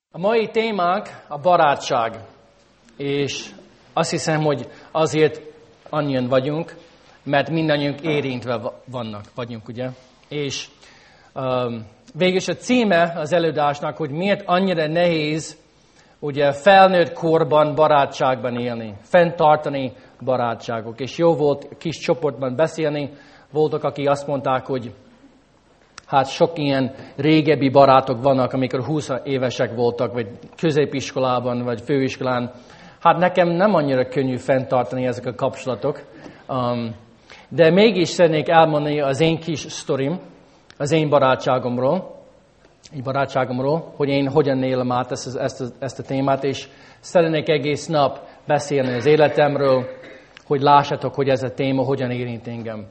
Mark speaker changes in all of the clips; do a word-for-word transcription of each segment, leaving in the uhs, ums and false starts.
Speaker 1: A mai témánk a barátság, és azt hiszem, hogy azért annyian vagyunk, mert mindannyiunk érintve vannak, vagyunk, ugye? És um, végülis a címe az előadásnak, hogy miért annyira nehéz ugye felnőtt korban barátságban élni, fenntartani barátságok. És jó volt kis csoportban beszélni, voltak, akik azt mondták, hogy hát sok ilyen régebbi barátok vannak, amikor húsz évesek voltak, vagy középiskolában, vagy főiskolán. Hát nekem nem annyira könnyű fenntartani ezek a kapcsolatok. Um, de mégis szeretnék elmondani az én kis sztorim, az én barátságomról, egy barátságomról, hogy én hogyan élem át ezt, ezt, ezt a témát, és szeretnék egész nap beszélni az életemről, hogy lássátok, hogy ez a téma hogyan érint engem.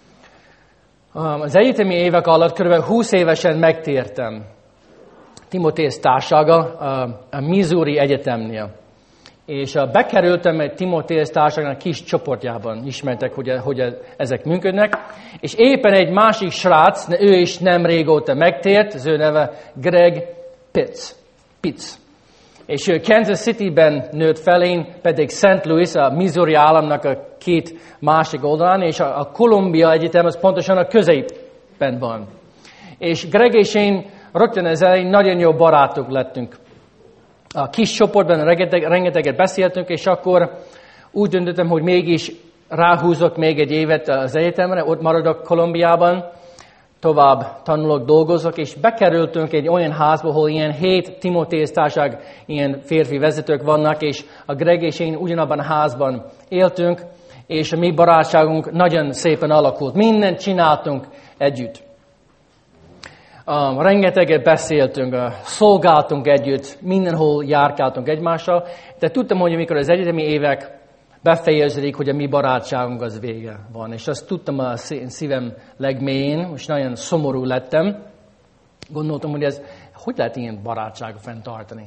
Speaker 1: Az egyetemi évek alatt kb. húsz évesen megtértem Timotéus társasága a Missouri Egyetemnél. És bekerültem egy Timotéus társaságnak kis csoportjában, ismertek, hogy, hogy ezek működnek. És éppen egy másik srác, ő is nem régóta megtért, az ő neve Greg Pitts. Pitts. És ő Kansas Cityben nőtt fel, én pedig Saint Louis, a Missouri államnak a két másik oldalán, és a, a Columbia Egyetem az pontosan a középen van. És Greg és én rögtön az elején nagyon jó barátok lettünk. A kis csoportban rengeteg, rengeteget beszéltünk, és akkor úgy döntöttem, hogy mégis ráhúzok még egy évet az egyetemre, ott maradok Kolumbiában, tovább tanulok, dolgozok, és bekerültünk egy olyan házba, ahol ilyen hét Timotéus társaság, ilyen férfi vezetők vannak, és a Greg és én ugyanabban a házban éltünk, és a mi barátságunk nagyon szépen alakult. Mindent csináltunk együtt. Um, rengeteget beszéltünk, uh, szolgáltunk együtt, mindenhol járkáltunk egymással, de tudtam, hogy amikor az egyetemi évek befejeződik, hogy a mi barátságunk az vége van. És azt tudtam a szívem legmélyén, most nagyon szomorú lettem. Gondoltam, hogy ez, hogy lehet ilyen barátságot fenntartani.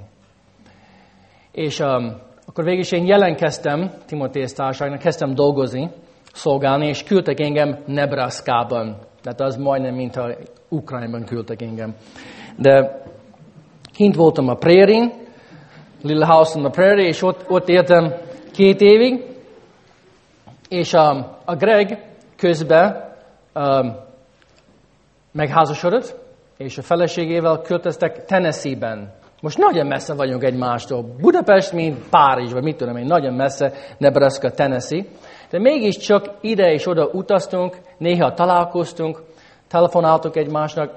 Speaker 1: És um, akkor végül is én jelentkeztem Timotéus társaságnak, kezdtem dolgozni, szolgálni, és küldtek engem Nebraskában. Tehát az majdnem, mintha Ukrajnában küldtek engem. De kint voltam a Prairie, Little House on the Prairie, és ott, ott éltem két évig, és a, a Greg közben um, megházasodott, és a feleségével költöztek Tennessee-ben. Most nagyon messze vagyunk egymástól. Budapest, mint Párizs, vagy mit tudom én, nagyon messze, Nebraska, Tennessee. De mégiscsak ide és oda utaztunk, néha találkoztunk, telefonáltunk egymásnak,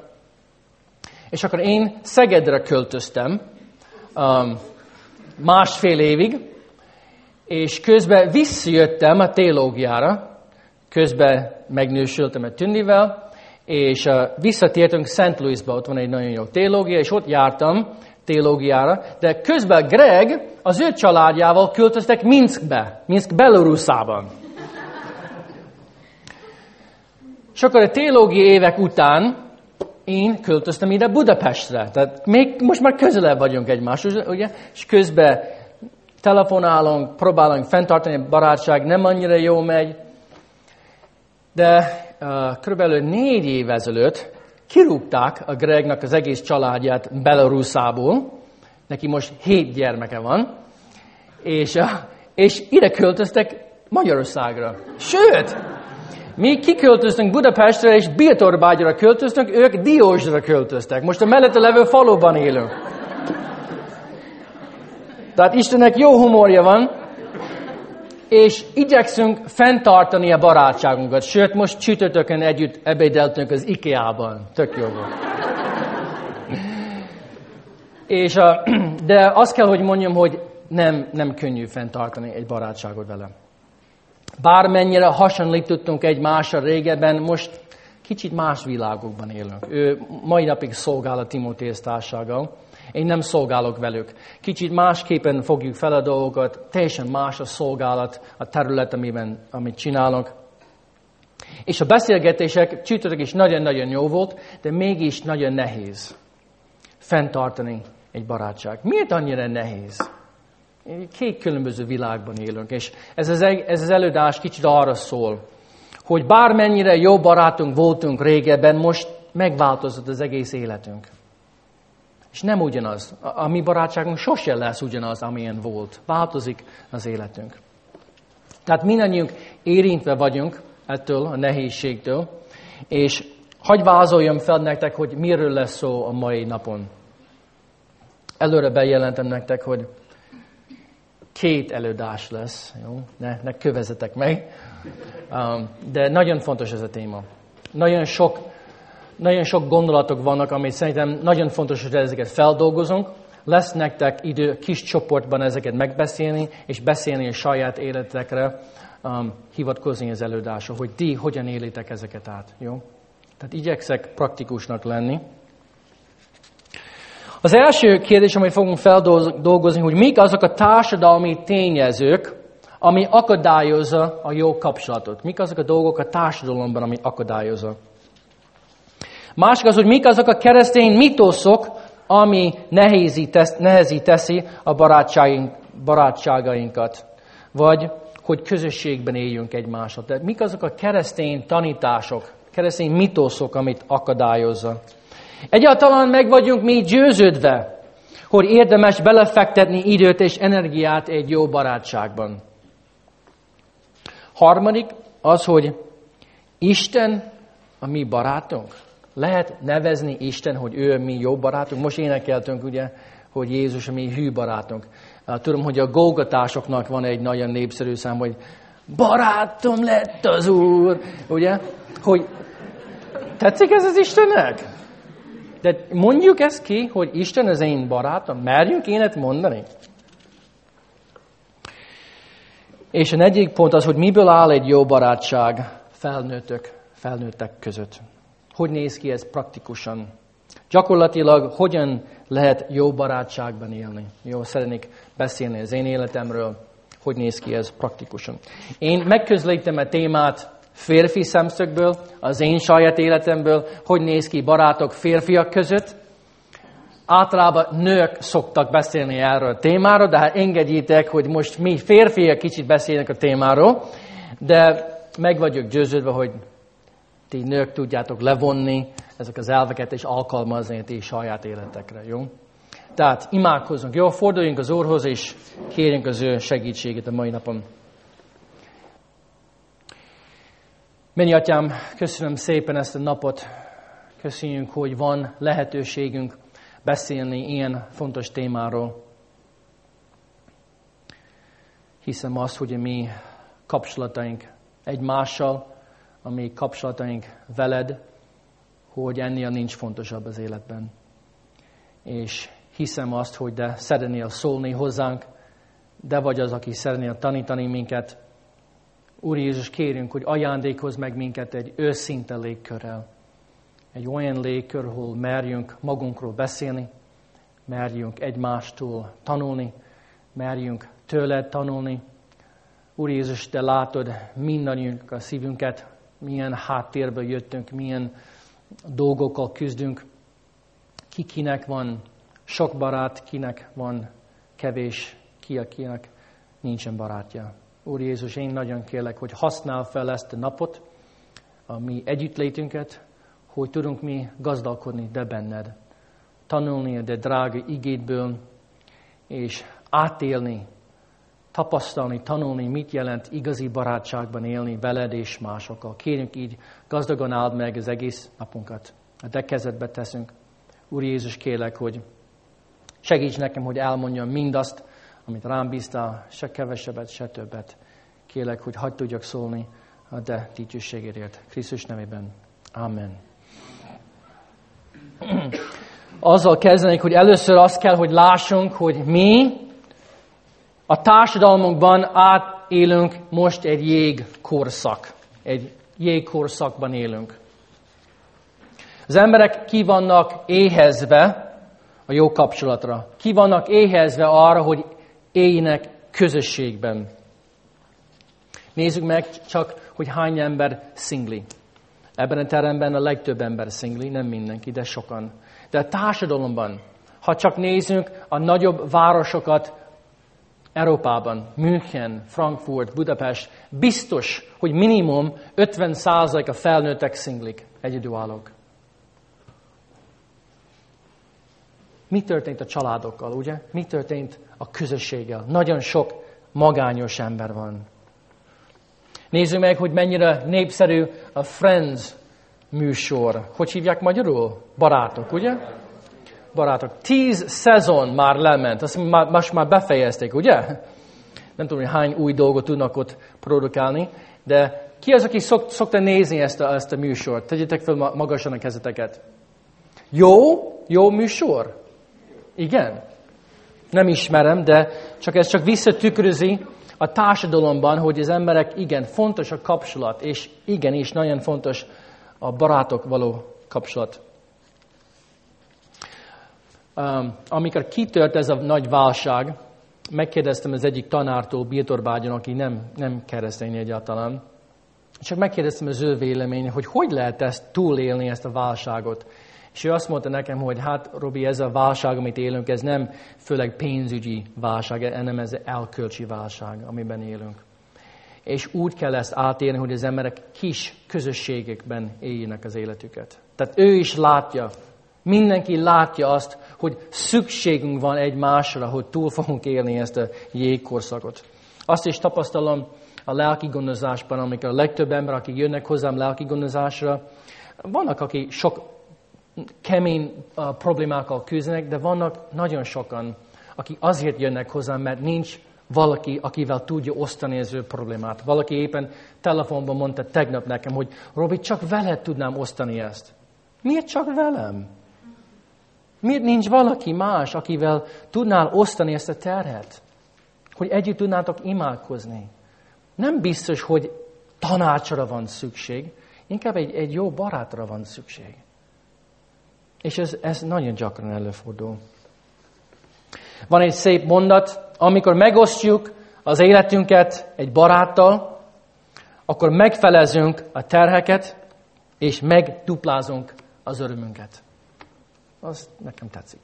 Speaker 1: és akkor én Szegedre költöztem um, másfél évig, és közben visszajöttem a teológiára, közben megnősültem a Tündivel, és uh, visszatértünk Saint Louisba, ott van egy nagyon jó teológia, és ott jártam teológiára, de közben Greg az ő családjával költöztek Minskbe, Minsk Belorusszában. És akkor a teológiai évek után én költöztem ide Budapestre. Tehát még most már közelebb vagyunk egymáshoz, ugye? És közben telefonálunk, próbálunk fenntartani a barátság, nem annyira jó megy. De uh, körülbelül négy év ezelőtt kirúgták a Gregnak az egész családját Belarusszából. Neki most hét gyermeke van. És, uh, és ide költöztek Magyarországra. Sőt, mi kiköltöztünk Budapestre, és Bítorbágyra költöztünk, ők Diósra költöztek. Most a mellette levő faluban élünk. Tehát Istennek jó humorja van, és igyekszünk fenntartani a barátságunkat. Sőt, most csütörtökön együtt ebédeltünk az IKEA-ban. Tök jó volt. És, de azt kell, hogy mondjam, hogy nem, nem könnyű fenntartani egy barátságot vele. Bármennyire hasonlítottunk egymásra régebben, most kicsit más világokban élünk. Ő mai napig szolgál a Timotéus társasággal. Én nem szolgálok velük. Kicsit másképpen fogjuk fel a dolgokat, teljesen más a szolgálat, a terület, amiben, amit csinálunk. És a beszélgetések csütörtök is nagyon-nagyon jó volt, de mégis nagyon nehéz fenntartani egy barátság. Miért annyira nehéz? Két különböző világban élünk, és ez az, ez az előadás kicsit arra szól, hogy bármennyire jó barátunk voltunk régebben, most megváltozott az egész életünk. És nem ugyanaz. A, a mi barátságunk sose lesz ugyanaz, amilyen volt. Változik az életünk. Tehát mindannyiunk érintve vagyunk ettől a nehézségtől, és hadd vázoljam fel nektek, hogy miről lesz szó a mai napon. Előre bejelentem nektek, hogy két előadás lesz, jó? Ne, ne kövezzetek meg. Um, de nagyon fontos ez a téma. Nagyon sok, nagyon sok gondolatok vannak, amit szerintem nagyon fontos, hogy ezeket feldolgozunk. Lesz nektek idő kis csoportban ezeket megbeszélni, és beszélni a saját életekre, um, hivatkozni az előadásra, hogy ti hogyan élitek ezeket át. Jó? Tehát igyekszek praktikusnak lenni. Az első kérdés, amit fogunk feldolgozni, hogy mik azok a társadalmi tényezők, ami akadályozza a jó kapcsolatot. Mik azok a dolgok a társadalomban, ami akadályozza. Másik az, hogy mik azok a keresztény mitoszok, ami nehezí teszi a barátságaink, barátságainkat. Vagy, hogy közösségben éljünk egymással. Tehát mik azok a keresztény tanítások, keresztény mitoszok, amit akadályozza. Egyáltalán meg vagyunk mi győződve, hogy érdemes belefektetni időt és energiát egy jó barátságban. Harmadik az, hogy Isten a mi barátunk. Lehet nevezni Isten, hogy ő a mi jó barátunk. Most énekeltünk, ugye, hogy Jézus a mi hű barátunk. Tudom, hogy a Golgotásoknak van egy nagyon népszerű szám, hogy barátom lett az Úr. Ugye? Hogy tetszik ez az Istennek? De mondjuk ezt ki, hogy Isten az én barátom. Merjünk énet mondani? És a negyedik pont az, hogy miből áll egy jó barátság felnőttök, felnőttek között. Hogy néz ki ez praktikusan? Gyakorlatilag hogyan lehet jó barátságban élni? Jó, szeretnék beszélni az én életemről, hogy néz ki ez praktikusan. Én megközelítem a témát férfi szemszögből, az én saját életemből, hogy néz ki barátok férfiak között. Általában nők szoktak beszélni erről a témáról, de hát engedjétek, hogy most mi férfiak kicsit beszélnek a témáról, de meg vagyok győződve, hogy ti nők tudjátok levonni ezek az elveket és alkalmazni a ti saját életekre, jó? Tehát imádkozzunk, jó? Forduljunk az Úrhoz, és kérjünk az ő segítségét a mai napon. Mennyi Atyám, köszönöm szépen ezt a napot. Köszönjük, hogy van lehetőségünk beszélni ilyen fontos témáról. Hiszem azt, hogy a mi kapcsolataink egymással, a mi kapcsolataink veled, hogy ennél nincs fontosabb az életben. És hiszem azt, hogy de szeretnél szólni hozzánk, de vagy az, aki szeretnél tanítani minket. Úr Jézus, kérünk, hogy ajándékozz meg minket egy őszinte légkörrel. Egy olyan légkör, ahol merjünk magunkról beszélni, merjünk egymástól tanulni, merjünk tőled tanulni. Úr Jézus, te látod mindannyiunk a szívünket, milyen háttérből jöttünk, milyen dolgokkal küzdünk. Ki kinek van sok barát, kinek van kevés, ki akinek nincsen barátja. Úr Jézus, én nagyon kérlek, hogy használ fel ezt a napot, a mi együttlétünket, hogy tudunk mi gazdálkodni de benned. Tanulni a de drága igédből, és átélni, tapasztalni, tanulni, mit jelent igazi barátságban élni veled és másokkal. Kérjünk így, gazdagon áld meg az egész napunkat. A te kezedbe teszünk. Úr Jézus, kérlek, hogy segíts nekem, hogy elmondjam mindazt, amit rám bíztál, se kevesebbet, se többet. Kérlek, hogy hagyd tudjak szólni a te dicsőségedért. Krisztus nevében. Amen. Azzal kezdenék, hogy először azt kell, hogy lássunk, hogy mi a társadalmunkban átélünk most egy jégkorszak. Egy jégkorszakban élünk. Az emberek ki vannak éhezve a jó kapcsolatra. Ki vannak éhezve arra, hogy éljenek közösségben. Nézzük meg csak, hogy hány ember szingli. Ebben a teremben a legtöbb ember szingli, nem mindenki, de sokan. De a társadalomban, ha csak nézzünk a nagyobb városokat Európában, München, Frankfurt, Budapest, biztos, hogy minimum ötven százalék a felnőttek szinglik, egyedülállók. Mi történt a családokkal, ugye? Mi történt a közösséggel? Nagyon sok magányos ember van. Nézzük meg, hogy mennyire népszerű a Friends műsor. Hogy hívják magyarul? Barátok, ugye? Barátok. Tíz szezon már lement. Azt most már befejezték, ugye? Nem tudom, hogy hány új dolgot tudnak ott produkálni, de ki az, aki szok, szokta nézni ezt a, ezt a műsort? Tegyétek fel magasan a kezeteket. Jó? Jó műsor? Igen? Nem ismerem, de csak ez csak visszatükrözi a társadalomban, hogy az emberek, igen, fontos a kapcsolat, és igenis nagyon fontos a barátok való kapcsolat. Um, amikor kitört ez a nagy válság, megkérdeztem az egyik tanártól Bítorbágyon, aki nem, nem keresztény egyáltalán, csak megkérdeztem az ő véleményét, hogy hogy lehet ezt túlélni, ezt a válságot. És ő azt mondta nekem, hogy hát Robi, ez a válság, amit élünk, ez nem főleg pénzügyi válság, hanem ez elkölcsi válság, amiben élünk. És úgy kell ezt átélni, hogy az emberek kis közösségekben éljenek az életüket. Tehát ő is látja, mindenki látja azt, hogy szükségünk van egymásra, hogy túl fogunk élni ezt a jégkorszakot. Azt is tapasztalom a lelki gondozásban, amikor a legtöbb ember, akik jönnek hozzám lelki gondozásra, vannak, akik sok kemény uh, problémákkal küzdenek, de vannak nagyon sokan, akik azért jönnek hozzám, mert nincs valaki, akivel tudja osztani az ő problémát. Valaki éppen telefonban mondta tegnap nekem, hogy Robi, csak veled tudnám osztani ezt. Miért csak velem? Miért nincs valaki más, akivel tudnál osztani ezt a terhet? Hogy együtt tudnátok imádkozni. Nem biztos, hogy tanácsra van szükség, inkább egy, egy jó barátra van szükség. És ez, ez nagyon gyakran előfordul. Van egy szép mondat, amikor megosztjuk az életünket egy baráttal, akkor megfelezünk a terheket, és megduplázunk az örömünket. Az nekem tetszik.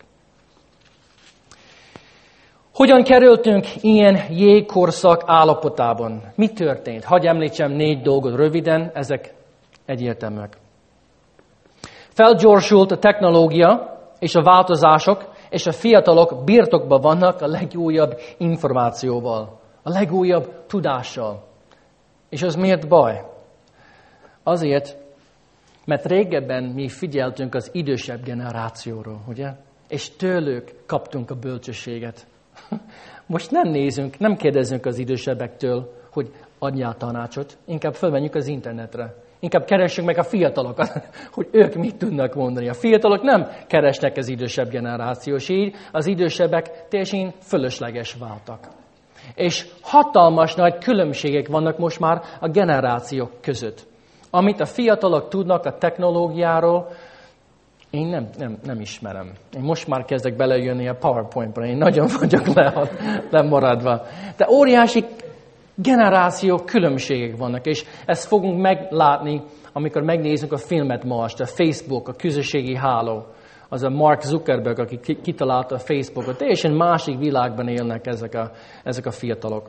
Speaker 1: Hogyan kerültünk ilyen jégkorszak állapotában? Mi történt? Hadd említsem négy dolgot röviden, ezek egyértelműek. Felgyorsult a technológia és a változások, és a fiatalok birtokban vannak a legújabb információval, a legújabb tudással. És az miért baj? Azért, mert régebben mi figyeltünk az idősebb generációról, ugye? És tőlük kaptunk a bölcsességet. Most nem nézünk, nem kérdezünk az idősebbektől, hogy adjál tanácsot, inkább fölmenjük az internetre. Inkább keressük meg a fiatalokat, hogy ők mit tudnak mondani. A fiatalok nem keresnek az idősebb generáció, és így az idősebbek teljesen fölösleges váltak. És hatalmas nagy különbségek vannak most már a generációk között. Amit a fiatalok tudnak a technológiáról, én nem, nem, nem ismerem. Én most már kezdek belejönni a PowerPoint-ra, én nagyon vagyok le, lemaradva. De óriási generáció különbségek vannak, és ezt fogunk meglátni, amikor megnézzük a filmet most, a Facebook, a közösségi háló. Az a Mark Zuckerberg, aki kitalálta a Facebookot, teljesen másik világban élnek ezek a, ezek a fiatalok.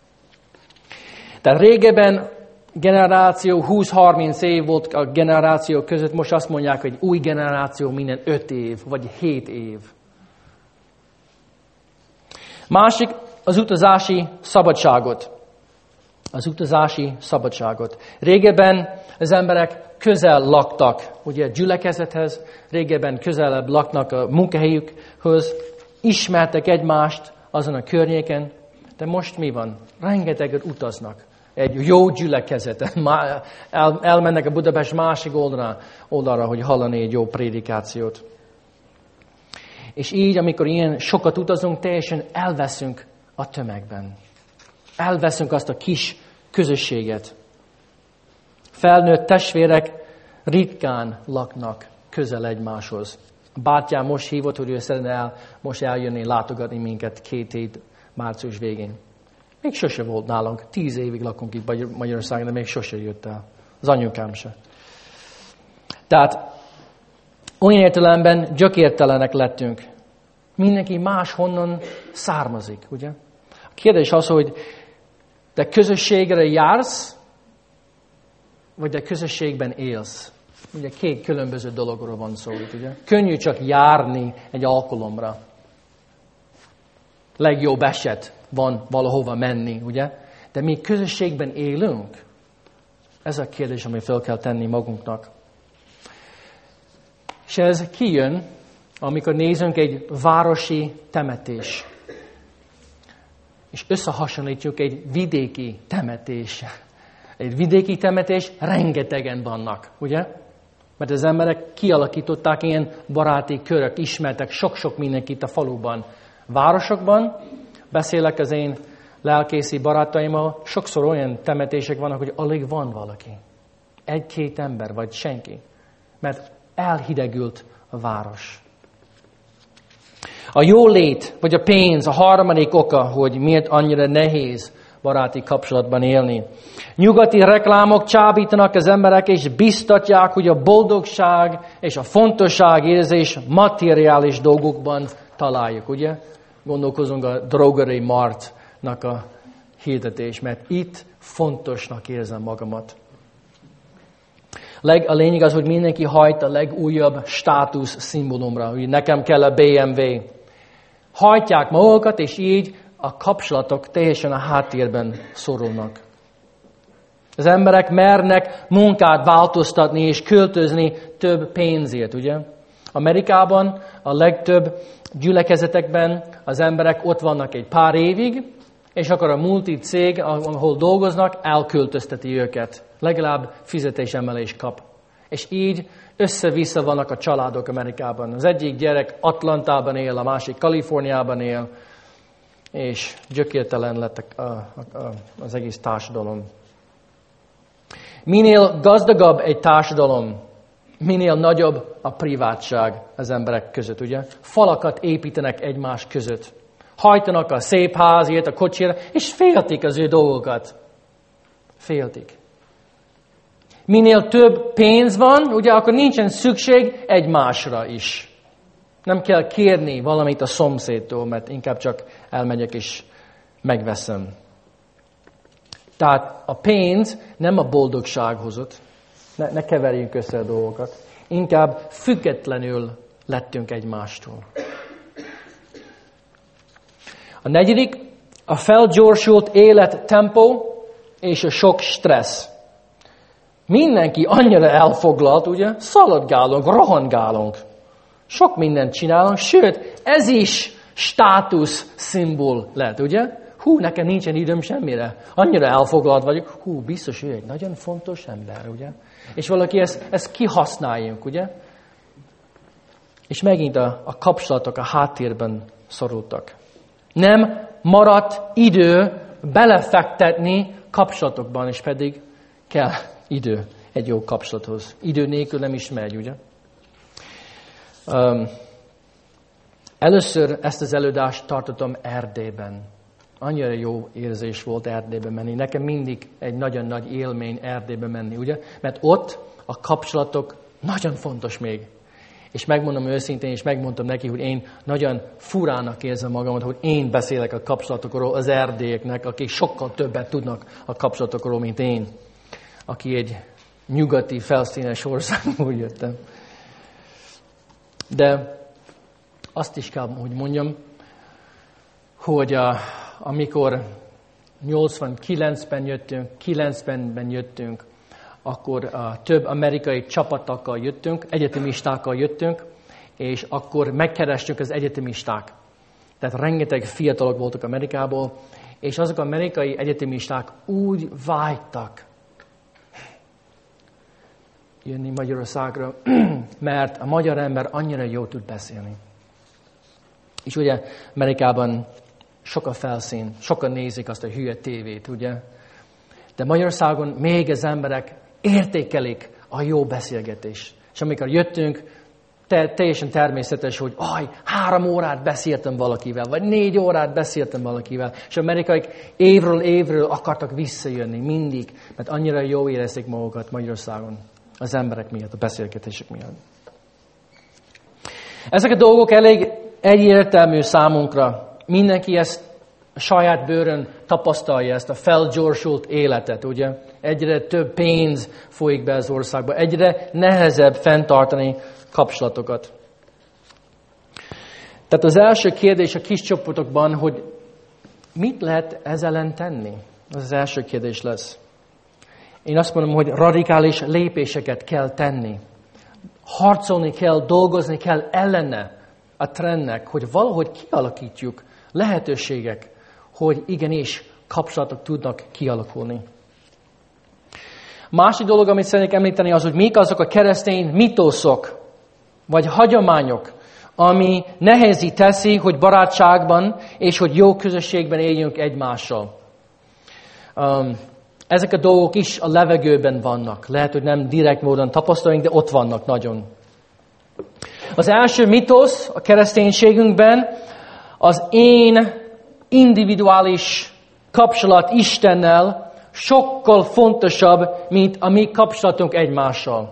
Speaker 1: Tehát régebben generáció húsz-harminc év volt a generáció között, most azt mondják, hogy új generáció minden öt év, vagy hét év. Másik, az utazási szabadságot. Az utazási szabadságot. Régebben az emberek közel laktak, ugye gyülekezethez, régebben közelebb laknak a munkahelyükhöz, ismertek egymást azon a környéken, de most mi van? Rengeteget utaznak. Egy jó gyülekezeten. El, elmennek a Budapest másik oldalra, oldalra, hogy hallani egy jó prédikációt. És így, amikor ilyen sokat utazunk, teljesen elveszünk a tömegben. Elveszünk azt a kis közösséget. Felnőtt testvérek ritkán laknak közel egymáshoz. A bátyám most hívott, hogy ő szeretne el, most eljönni, látogatni minket két hét március végén. Még sose volt nálunk. Tíz évig lakunk itt Magyarországon, de még sose jött el. Az anyukám se. Tehát olyan értelemben gyökértelenek lettünk. Mindenki máshonnan származik, ugye? A kérdés az, hogy te közösségre jársz, vagy te közösségben élsz. Ugye két különböző dologról van szó, ugye? Könnyű csak járni egy alkalomra. Legjobb eset van valahova menni, ugye? De mi közösségben élünk? Ez a kérdés, amit fel kell tenni magunknak. És ez kijön, amikor nézünk egy városi temetés. És összehasonlítjuk egy vidéki temetés. Egy vidéki temetés rengetegen vannak, ugye? Mert az emberek kialakították ilyen baráti körök, ismertek sok-sok mindenkit a faluban. Városokban, beszélek az én lelkészi barátaimmal, sokszor olyan temetések vannak, hogy alig van valaki. Egy-két ember, vagy senki. Mert elhidegült a város. A jólét, vagy a pénz, a harmadik oka, hogy miért annyira nehéz baráti kapcsolatban élni. Nyugati reklámok csábítanak az emberek, és biztatják, hogy a boldogság és a fontosságérzés materiális dolgokban találjuk, ugye? Gondolkozunk a Drogerie Martnak a hirdetés, mert itt fontosnak érzem magamat. Leg, a lényeg az, hogy mindenki hajt a legújabb státusz szimbólumra, hogy nekem kell a bé em vé. Hajtják magukat, és így a kapcsolatok teljesen a háttérben szorulnak. Az emberek mernek munkát változtatni és költözni több pénzért, ugye? Amerikában a legtöbb gyülekezetekben az emberek ott vannak egy pár évig, és akkor a multi cég, ahol dolgoznak, elköltözteti őket. Legalább fizetésemelést kap. És így össze-vissza vannak a családok Amerikában. Az egyik gyerek Atlantában él, a másik Kaliforniában él, és gyökértelen lett a, a, a, az egész társadalom. Minél gazdagabb egy társadalom, minél nagyobb a privátság az emberek között, ugye? Falakat építenek egymás között. Hajtanak a szép házért, a kocsira, és féltik az ő dolgokat. Féltik. Minél több pénz van, ugye, akkor nincsen szükség egymásra is. Nem kell kérni valamit a szomszédtól, mert inkább csak elmegyek és megveszem. Tehát a pénz nem a boldogság hozott. Ne, ne keverjünk össze a dolgokat. Inkább függetlenül lettünk egymástól. A negyedik, a felgyorsult élettempó és a sok stressz. Mindenki annyira elfoglalt, ugye? Szaladgálunk, rohangálunk. Sok mindent csinálunk, sőt, ez is státusz szimbol lett, ugye? Hú, nekem nincsen időm semmire. Annyira elfoglalt vagyok. Hú, biztos ő egy nagyon fontos ember, ugye? És valaki ezt, ezt kihasználjuk, ugye? És megint a, a kapcsolatok a háttérben szorultak. Nem maradt idő belefektetni kapcsolatokban, és pedig kell idő egy jó kapcsolathoz. Idő nélkül nem is megy, ugye? Um, először ezt az előadást tartottam Erdélyben. Annyira jó érzés volt Erdélybe menni. Nekem mindig egy nagyon nagy élmény Erdélybe menni, ugye? Mert ott a kapcsolatok nagyon fontos még. És megmondom őszintén, és megmondtam neki, hogy én nagyon furának érzem magamat, hogy én beszélek a kapcsolatokról az erdélyeknek, akik sokkal többet tudnak a kapcsolatokról, mint én. Aki egy nyugati, felszínes országból jöttem. De azt is kell, hogy mondjam, hogy a, amikor nyolcvankilencben jöttünk, kilencvenben jöttünk, akkor a több amerikai csapatokkal jöttünk, egyetemistákkal jöttünk, és akkor megkerestük az egyetemisták. Tehát rengeteg fiatalok voltak Amerikából, és azok amerikai egyetemisták úgy vágytak jönni Magyarországra, mert a magyar ember annyira jól tud beszélni. És ugye Amerikában sok a felszín, sokan nézik azt a hülye tévét, ugye? De Magyarországon még az emberek értékelik a jó beszélgetést. És amikor jöttünk, te, teljesen természetes, hogy aj, három órát beszéltem valakivel, vagy négy órát beszéltem valakivel. És amerikaiak évről évről akartak visszajönni, mindig, mert annyira jó érezték magukat Magyarországon az emberek miatt, a beszélgetések miatt. Ezek a dolgok elég egyértelmű számunkra. Mindenki ezt a saját bőrön tapasztalja ezt a felgyorsult életet, ugye? Egyre több pénz folyik be az országba, egyre nehezebb fenntartani kapcsolatokat. Tehát az első kérdés a kis csoportokban, hogy mit lehet ezzel ellen tenni? Az az első kérdés lesz. Én azt mondom, hogy radikális lépéseket kell tenni. Harcolni kell, dolgozni kell ellene a trendnek, hogy valahogy kialakítjuk lehetőségek, hogy igenis kapcsolatok tudnak kialakulni. Másik dolog, amit szeretnék említeni, az, hogy mik azok a keresztény mitoszok, vagy hagyományok, ami nehezi teszi, hogy barátságban és hogy jó közösségben éljünk egymással. Um, ezek a dolgok is a levegőben vannak. Lehet, hogy nem direkt módon tapasztalunk, de ott vannak nagyon. Az első mitosz a kereszténységünkben az én individuális kapcsolat Istennel sokkal fontosabb, mint a mi kapcsolatunk egymással.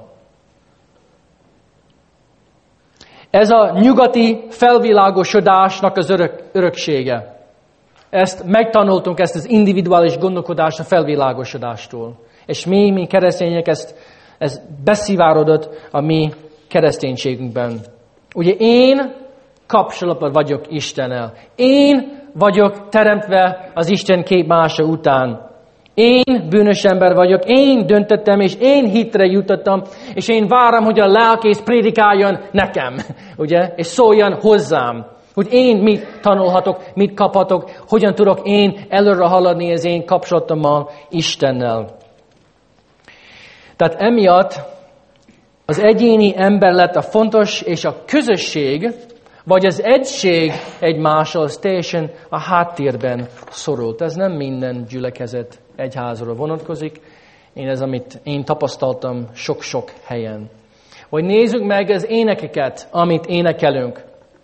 Speaker 1: Ez a nyugati felvilágosodásnak az örök, öröksége. Ezt megtanultunk, ezt az individuális gondolkodást a felvilágosodástól. És mi, mi keresztények, ezt, ez beszivárодott a mi kereszténységünkben. Ugye én kapcsolatban vagyok Istennel. Én vagyok teremtve az Isten képmása után. Én bűnös ember vagyok, én döntöttem, és én hitre jutottam, és én várom, hogy a lelkész prédikáljon nekem, ugye? És szóljon hozzám, hogy én mit tanulhatok, mit kaphatok, hogyan tudok én előre haladni az én kapcsolatommal Istennel. Tehát emiatt az egyéni ember lett a fontos, és a közösség, vagy az egység egymással, az teljesen a háttérben szorult. Ez nem minden gyülekezet egyházra vonatkozik. Én ez, amit én tapasztaltam sok-sok helyen. Vagy nézzük meg az énekeket, amit énekelünk.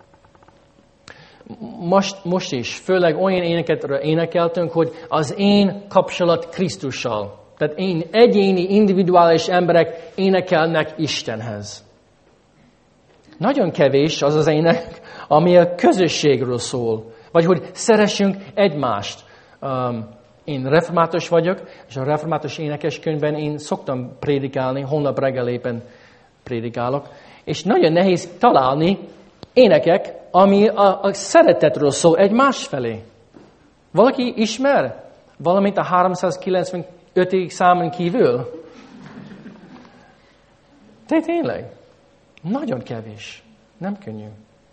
Speaker 1: Most, most is, főleg olyan éneket énekeltünk, hogy az én kapcsolat Krisztussal. Tehát én egyéni, individuális emberek énekelnek Istenhez. Nagyon kevés az az ének, ami a közösségről szól. Vagy hogy szeressünk egymást. Um, én református vagyok, és a református énekeskönyvben én szoktam prédikálni, holnap reggel éppen prédikálok, és nagyon nehéz találni énekek, ami a, a szeretetről szól egymás felé. Valaki ismer valamit a háromszázkilencvenöt számon kívül? De tényleg? Nagyon kevés. Nem könnyű.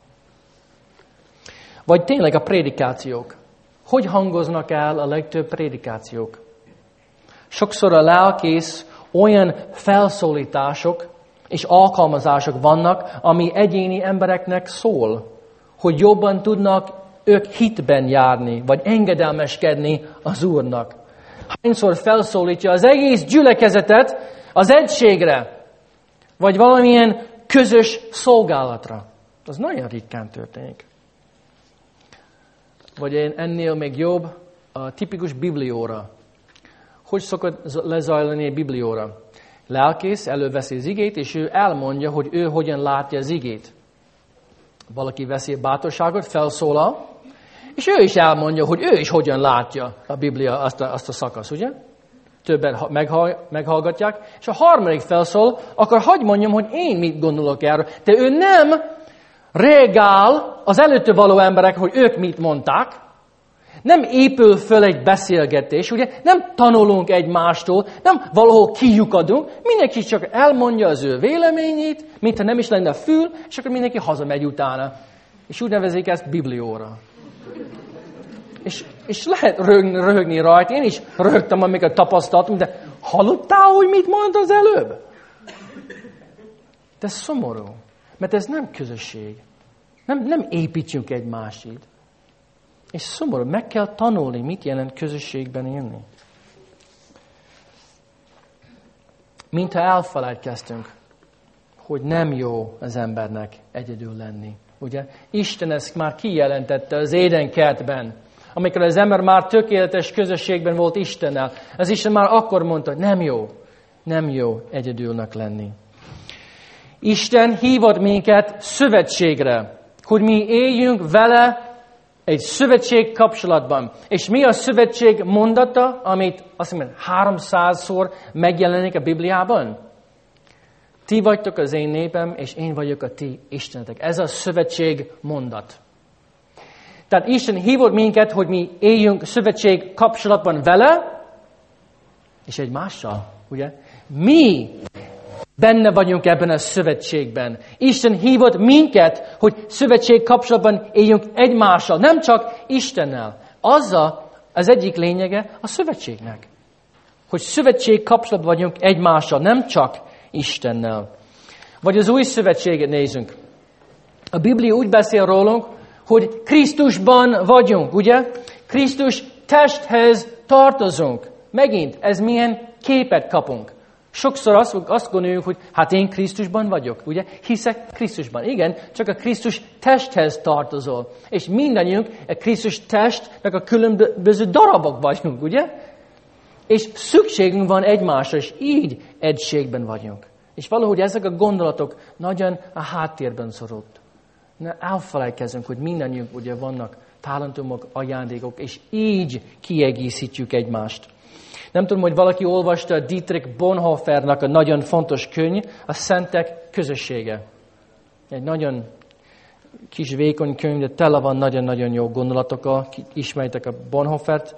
Speaker 1: Vagy tényleg a prédikációk. Hogy hangoznak el a legtöbb prédikációk? Sokszor a lelkész olyan felszólítások és alkalmazások vannak, ami egyéni embereknek szól, hogy jobban tudnak ők hitben járni, vagy engedelmeskedni az Úrnak. Hányszor felszólítja az egész gyülekezetet az egységre, vagy valamilyen közös szolgálatra. Az nagyon ritkán történik. Vagy ennél még jobb, a tipikus biblióra. Hogy szokott lezajlani egy biblióra? Lelkész előveszi az igét, és ő elmondja, hogy ő hogyan látja az igét. Valaki veszi a bátorságot, felszólal, és ő is elmondja, hogy ő is hogyan látja a Biblia azt a, azt a szakasz, ugye? Többen meghallgatják, és a harmadik felszól, akkor hadd mondjam, hogy én mit gondolok erről. De ő nem reagál az előtte való emberek, hogy ők mit mondták, nem épül föl egy beszélgetés, ugye? Nem tanulunk egymástól, nem valahol kiukadunk, mindenki csak elmondja az ő véleményét, mintha nem is lenne fül, és akkor mindenki hazamegy utána. És úgy nevezik ezt biblióra. És, és lehet röhögni, röhögni rajta, én is röhögtem, amiket tapasztaltam, de hallottál, hogy mit mondta az előbb? De szomorú, mert ez nem közösség. Nem, nem építjünk egymásét. És szomorú, meg kell tanulni, mit jelent közösségben élni. Mintha elfelejtkeztünk, hogy nem jó az embernek egyedül lenni. Ugye? Isten ezt már kijelentette az Édenkertben, amikor az ember már tökéletes közösségben volt Istennel. Az Isten már akkor mondta, hogy nem jó, nem jó egyedülnek lenni. Isten hívott minket szövetségre, hogy mi éljünk vele egy szövetség kapcsolatban. És mi a szövetség mondata, amit azt mondom, háromszázszor megjelenik a Bibliában? Ti vagytok az én népem, és én vagyok a ti Istenetek. Ez a szövetség mondat. Tehát Isten hívott minket, hogy mi éljünk szövetség kapcsolatban vele, és egymással, ugye? Mi benne vagyunk ebben a szövetségben. Isten hívott minket, hogy szövetség kapcsolatban éljünk egymással, nem csak Istennel. Azzal az egyik lényege a szövetségnek. Hogy szövetség kapcsolatban vagyunk egymással, nem csak Istennel. Vagy az új szövetséget nézzünk. A Biblia úgy beszél rólunk, hogy Krisztusban vagyunk, ugye? Krisztus testhez tartozunk. Megint, ez milyen képet kapunk. Sokszor azt, azt gondoljuk, hogy hát én Krisztusban vagyok, ugye? Hiszek Krisztusban. Igen, csak a Krisztus testhez tartozol. És mindannyiunk a Krisztus testnek a különböző darabok vagyunk, ugye? És szükségünk van egymásra, és így egységben vagyunk. És valahogy ezek a gondolatok nagyon a háttérben szorult. Ne elfelejkezzünk, hogy mindannyiunk ugye vannak talentumok, ajándékok, és így kiegészítjük egymást. Nem tudom, hogy valaki olvasta Dietrich Bonhoeffernak a nagyon fontos könyv, a Szentek közössége. Egy nagyon kis vékony könyv, de tele van nagyon-nagyon jó gondolatokkal, ismeritek a Bonhoeffert.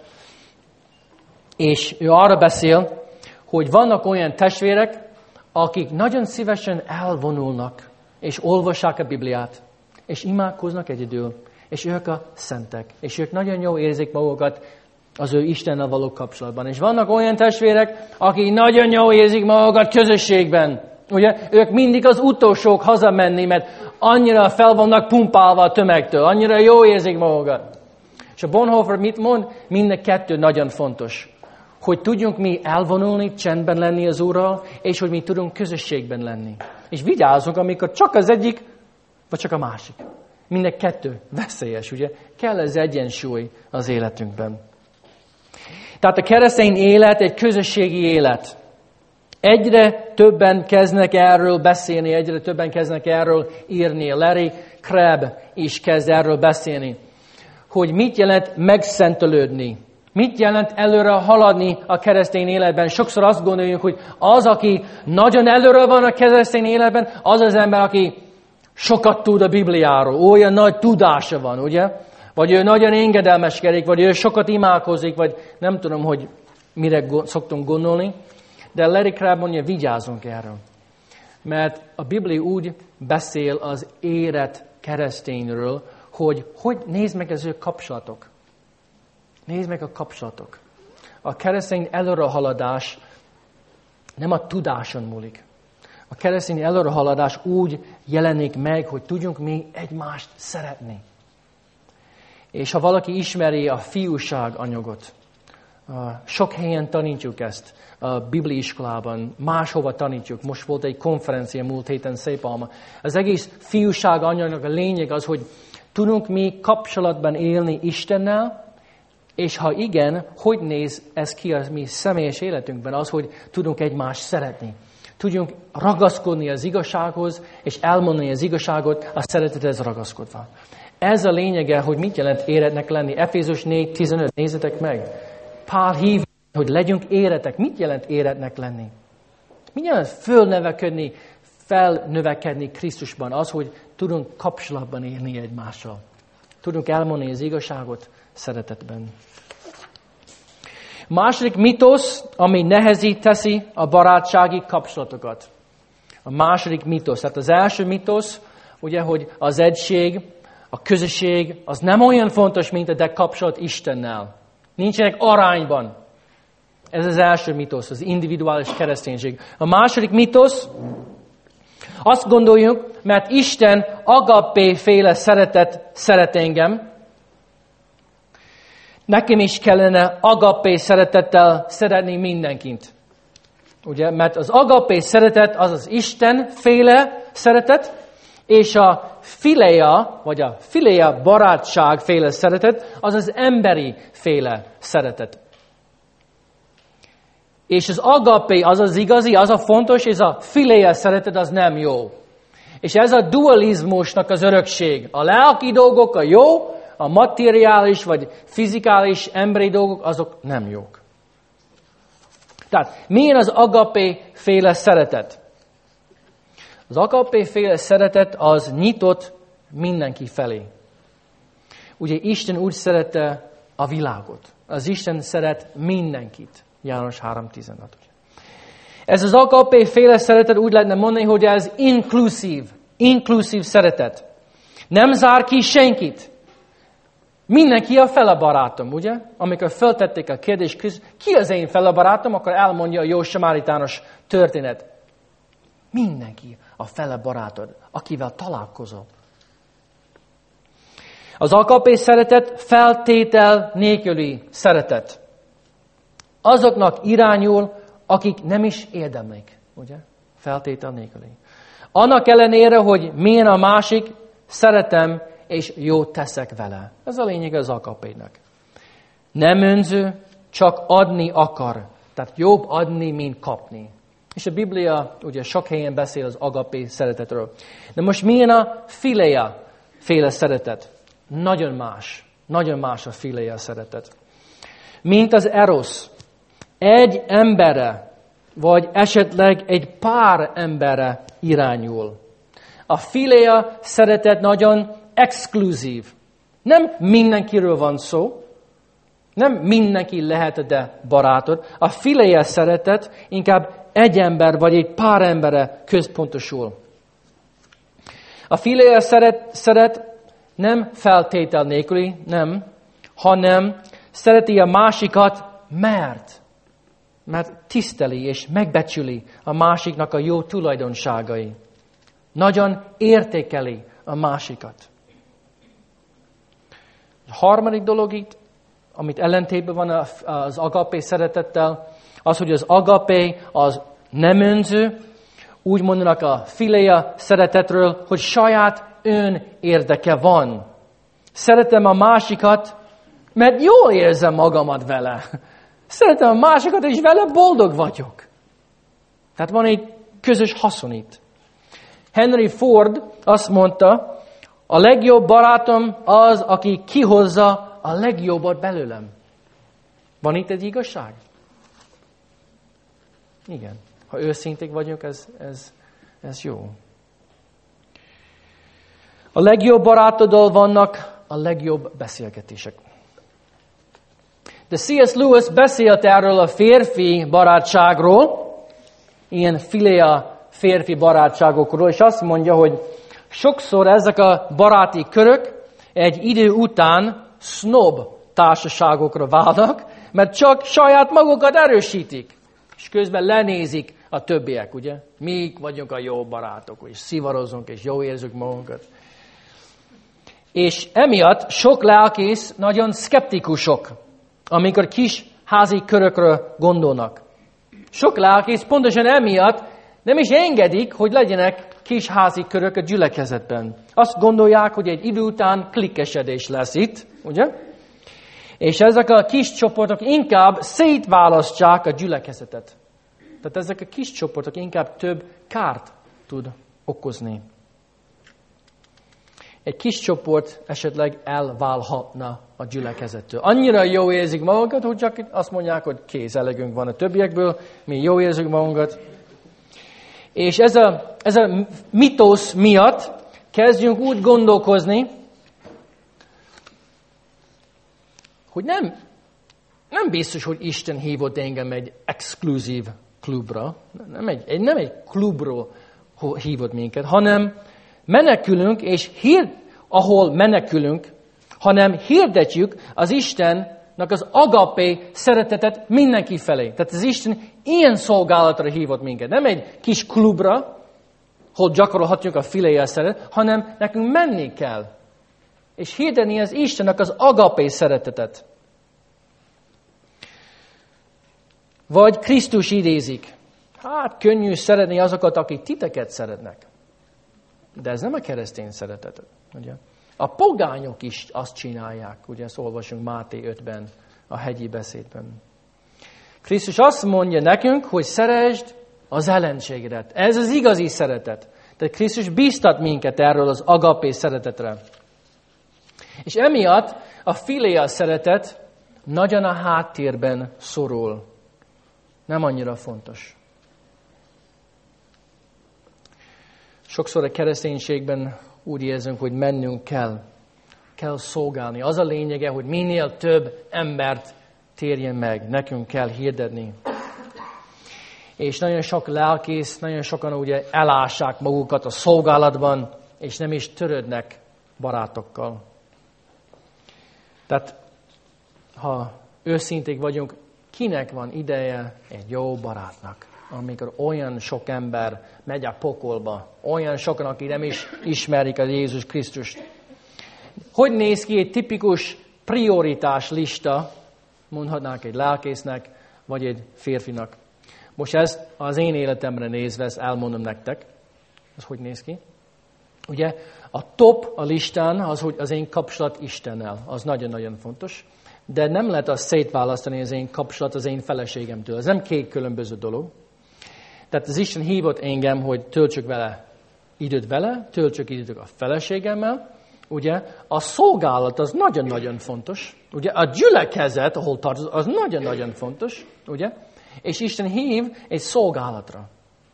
Speaker 1: És ő arra beszél, hogy vannak olyan testvérek, akik nagyon szívesen elvonulnak, és olvassák a Bibliát, és imádkoznak egyedül, és ők a szentek, és ők nagyon jól érzik magukat az ő Istennel való kapcsolatban. És vannak olyan testvérek, akik nagyon jól érzik magukat közösségben. Ugye? Ők mindig az utolsók hazamenni, mert annyira fel vannak pumpálva a tömegtől, annyira jól érzik magukat. És a Bonhoeffer mit mond? Mind a kettő nagyon fontos. Hogy tudjunk mi elvonulni, csendben lenni az Úrral, és hogy mi tudunk közösségben lenni. És vigyázzunk, amikor csak az egyik, vagy csak a másik. Mind a kettő veszélyes, ugye? Kell ez egyensúly az életünkben. Tehát a keresztény élet egy közösségi élet. Egyre többen kezdnek erről beszélni, egyre többen kezdnek erről írni. Larry Crabb is kezd erről beszélni. Hogy mit jelent megszentelődni. Mit jelent előre haladni a keresztény életben? Sokszor azt gondoljuk, hogy az, aki nagyon előre van a keresztény életben, az az ember, aki sokat tud a Bibliáról. Olyan nagy tudása van, ugye? Vagy ő nagyon engedelmeskedik, vagy ő sokat imádkozik, vagy nem tudom, hogy mire szoktunk gondolni. De Larry Crabb mondja, vigyázzunk erről. Mert a Biblia úgy beszél az érett keresztényről, hogy hogy nézd meg az ő kapcsolatok. Nézd meg a kapcsolatok. A keresztény előrehaladás nem a tudáson múlik. A keresztény előrehaladás úgy jelenik meg, hogy tudjunk mi egymást szeretni. És ha valaki ismeri a fiúság anyagot, sok helyen tanítjuk ezt a bibliiskolában, máshova tanítjuk. Most volt egy konferencia múlt héten Szépalma. Az egész fiúság anyagnak a lényeg az, hogy tudunk mi kapcsolatban élni Istennel, és ha igen, hogy néz ez ki a mi személyes életünkben? Az, hogy tudunk egymást szeretni. Tudjunk ragaszkodni az igazsághoz, és elmondani az igazságot a szeretethez ragaszkodva. Ez a lényege, hogy mit jelent éretnek lenni. Efézus négy tizenöt, nézzetek meg. Pál hív, hogy legyünk éretek. Mit jelent éretnek lenni? Mit jelent fölnövekedni, felnövekedni Krisztusban? Az, hogy tudunk kapcsolatban élni egymással. Tudunk elmondani az igazságot szeretetben. Második mitosz, ami nehezít teszi a barátsági kapcsolatokat. A második mitosz. Tehát az első mitosz, ugye, hogy az egység, a közösség, az nem olyan fontos, mint a de kapcsolat Istennel. Nincsenek arányban. Ez az első mitosz, az individuális kereszténység. A második mitosz, azt gondoljuk, mert Isten agape féle szeretet szeret engem, nekem is kellene agape szeretettel szeretni mindenkit. Ugye? Mert az agape szeretet az az Isten féle szeretet, és a filéa, vagy a filéa barátság féle szeretet, az az emberi féle szeretet. És az agape az az igazi, az a fontos, és a filéa szeretet az nem jó. És ez a dualizmusnak az örökség. A lelki dolgok a jó, a materiális vagy fizikális emberi dolgok, azok nem jók. Tehát milyen az agapé féle szeretet? Az agapé féle szeretet az nyitott mindenki felé. Ugye Isten úgy szerette a világot. Az Isten szeret mindenkit. János három tizenhat. Ez az agapé féle szeretet úgy lehetne mondani, hogy ez inkluzív. Inkluzív szeretet. Nem zár ki senkit. Mindenki a fele barátom, ugye? Amikor feltették a kérdést, Krisztus, ki az én fele barátom, akkor elmondja a jó samaritános történet. Mindenki a fele barátod, akivel találkozol. Az agapé szeretet feltétel nélküli szeretet. Azoknak irányul, akik nem is érdemlik, ugye? Feltétel nélküli. Annak ellenére, hogy milyen a másik, szeretem és jót teszek vele. Ez a lényeg az agapénak. Nem önző, csak adni akar. Tehát jobb adni, mint kapni. És a Biblia ugye sok helyen beszél az agapé szeretetről. De most milyen a filéa féle szeretet? Nagyon más. Nagyon más a filéa szeretet. Mint az erosz. Egy emberre, vagy esetleg egy pár emberre irányul. A filéa szeretet nagyon exkluzív. Nem mindenkiről van szó. Nem mindenki lehet de barátod. A filéa szeretet inkább egy ember vagy egy pár emberre központosul. A filéa szeret, szeret nem feltétel nélküli, nem, hanem szereti a másikat, mert, mert tiszteli és megbecsüli a másiknak a jó tulajdonságai. Nagyon értékeli a másikat. A harmadik dolog itt, amit ellentétben van az agapé szeretettel, az, hogy az agapé az nem önző, úgy mondanak a filéa szeretetről, hogy saját ön érdeke van. Szeretem a másikat, mert jól érzem magamat vele. Szeretem a másikat, és vele boldog vagyok. Tehát van egy közös haszon itt. Henry Ford azt mondta, a legjobb barátom az, aki kihozza a legjobbat belőlem. Van itt egy igazság? Igen. Ha őszinték vagyunk, ez, ez, ez jó. A legjobb barátoddal vannak a legjobb beszélgetések. De C S Lewis beszélt erről a férfi barátságról, ilyen filéa férfi barátságokról, és azt mondja, hogy sokszor ezek a baráti körök egy idő után sznob társaságokra válnak, mert csak saját magukat erősítik, és közben lenézik a többiek, ugye? Mi vagyunk a jó barátok, és szivarozunk, és jó érzünk magunkat. És emiatt sok lelkész nagyon szkeptikusok, amikor kis házi körökről gondolnak. Sok lelkész pontosan emiatt nem is engedik, hogy legyenek kis házi körök a gyülekezetben. Azt gondolják, hogy egy idő után klikkesedés lesz itt, ugye? És ezek a kis csoportok inkább szétválasztják a gyülekezetet. Tehát ezek a kis csoportok inkább több kárt tud okozni. Egy kis csoport esetleg elválhatna a gyülekezettől. Annyira jó érzik magunkat, hogy csak azt mondják, hogy kész, elegünk van a többiekből, mi jó érzünk magunkat. És ez a, ez a mitosz miatt kezdjünk úgy gondolkozni, hogy nem, nem biztos, hogy Isten hívott engem egy exkluzív klubra, nem egy, nem egy klubról hívott minket, hanem menekülünk, és hír, ahol menekülünk, hanem hirdetjük az Istennek az agapé szeretetet mindenki felé. Tehát az Isten ilyen szolgálatra hívott minket. Nem egy kis klubra, hol gyakorolhatjuk a filéa szeretet, hanem nekünk menni kell. És hirdetni az Istennek az agapé szeretetet. Vagy Krisztus idézik. Hát könnyű szeretni azokat, akik titeket szeretnek. De ez nem a keresztény szeretet. Ugye? A pogányok is azt csinálják, ugye ezt olvasunk Máté ötben, a hegyi beszédben. Krisztus azt mondja nekünk, hogy szeresd az ellenségedet. Ez az igazi szeretet. Tehát Krisztus bíztat minket erről az agapé szeretetre. És emiatt a filéa szeretet nagyon a háttérben szorul. Nem annyira fontos. Sokszor a kereszténységben úgy érzünk, hogy mennünk kell. Kell szolgálni. Az a lényege, hogy minél több embert térjen meg. Nekünk kell hirdetni. És nagyon sok lelkész, nagyon sokan ugye elássák magukat a szolgálatban, és nem is törődnek barátokkal. Tehát, ha őszinték vagyunk, kinek van ideje egy jó barátnak, amikor olyan sok ember megy a pokolba, olyan sokan, akik nem is ismerik a Jézus Krisztust. Hogy néz ki egy tipikus prioritás lista, mondhatnánk egy lelkésznek, vagy egy férfinak? Most ezt az én életemre nézve, ezt elmondom nektek. Ez hogy néz ki? Ugye a top a listán az, hogy az én kapcsolat Istennel. Az nagyon-nagyon fontos. De nem lehet azt szétválasztani az én kapcsolat az én feleségemtől. Ez nem két különböző dolog. Tehát az Isten hívott engem, hogy töltsök vele időt vele, töltsök időt a feleségemmel. Ugye a szolgálat az nagyon-nagyon fontos. Ugye a gyülekezet, ahol tartozik, az nagyon-nagyon fontos. Ugye? És Isten hív egy szolgálatra.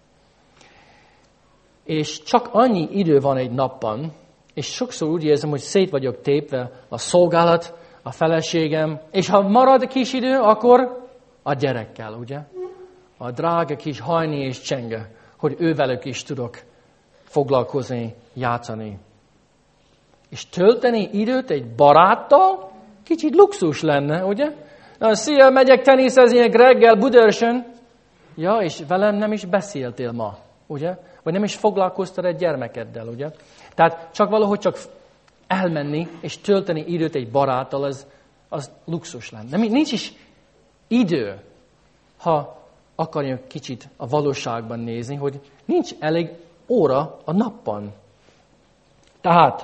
Speaker 1: És csak annyi idő van egy napban, és sokszor úgy érzem, hogy szét vagyok tépve a szolgálat, a feleségem, és ha marad a kis idő, akkor a gyerekkel, ugye? A drága kis hajni és csenge, hogy ővelük is tudok foglalkozni, játszani. És tölteni időt egy baráttal, kicsit luxus lenne, ugye? Na, szia, megyek teniszezni reggel Budaörsön. Ja, és velem nem is beszéltél ma, ugye? Vagy nem is foglalkoztad egy gyermekeddel, ugye? Tehát csak valahogy csak elmenni és tölteni időt egy baráttal, az, az luxus lenne. Nincs is idő, ha akarjuk kicsit a valóságban nézni, hogy nincs elég óra a napban. Tehát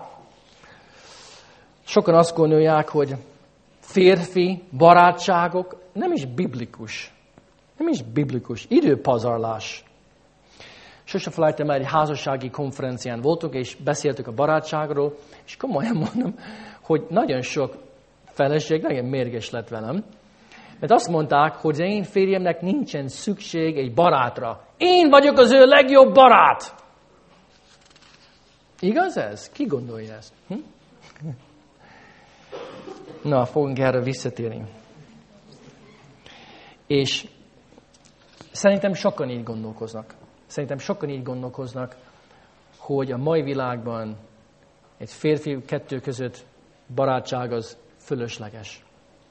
Speaker 1: sokan azt gondolják, hogy férfi barátságok nem is biblikus. Nem is biblikus. Időpazarlás. Sose felejtem el, egy házassági konferencián voltunk, és beszéltük a barátságról, és komolyan mondom, hogy nagyon sok feleség nagyon mérges lett velem, mert azt mondták, hogy az én férjemnek nincsen szükség egy barátra. Én vagyok az ő legjobb barát. Igaz ez? Ki gondolja ezt? Hm? Na, fogunk erre visszatérni. És szerintem sokan így gondolkoznak. Szerintem sokan így gondolkoznak, hogy a mai világban egy férfi kettő között barátság az fölösleges.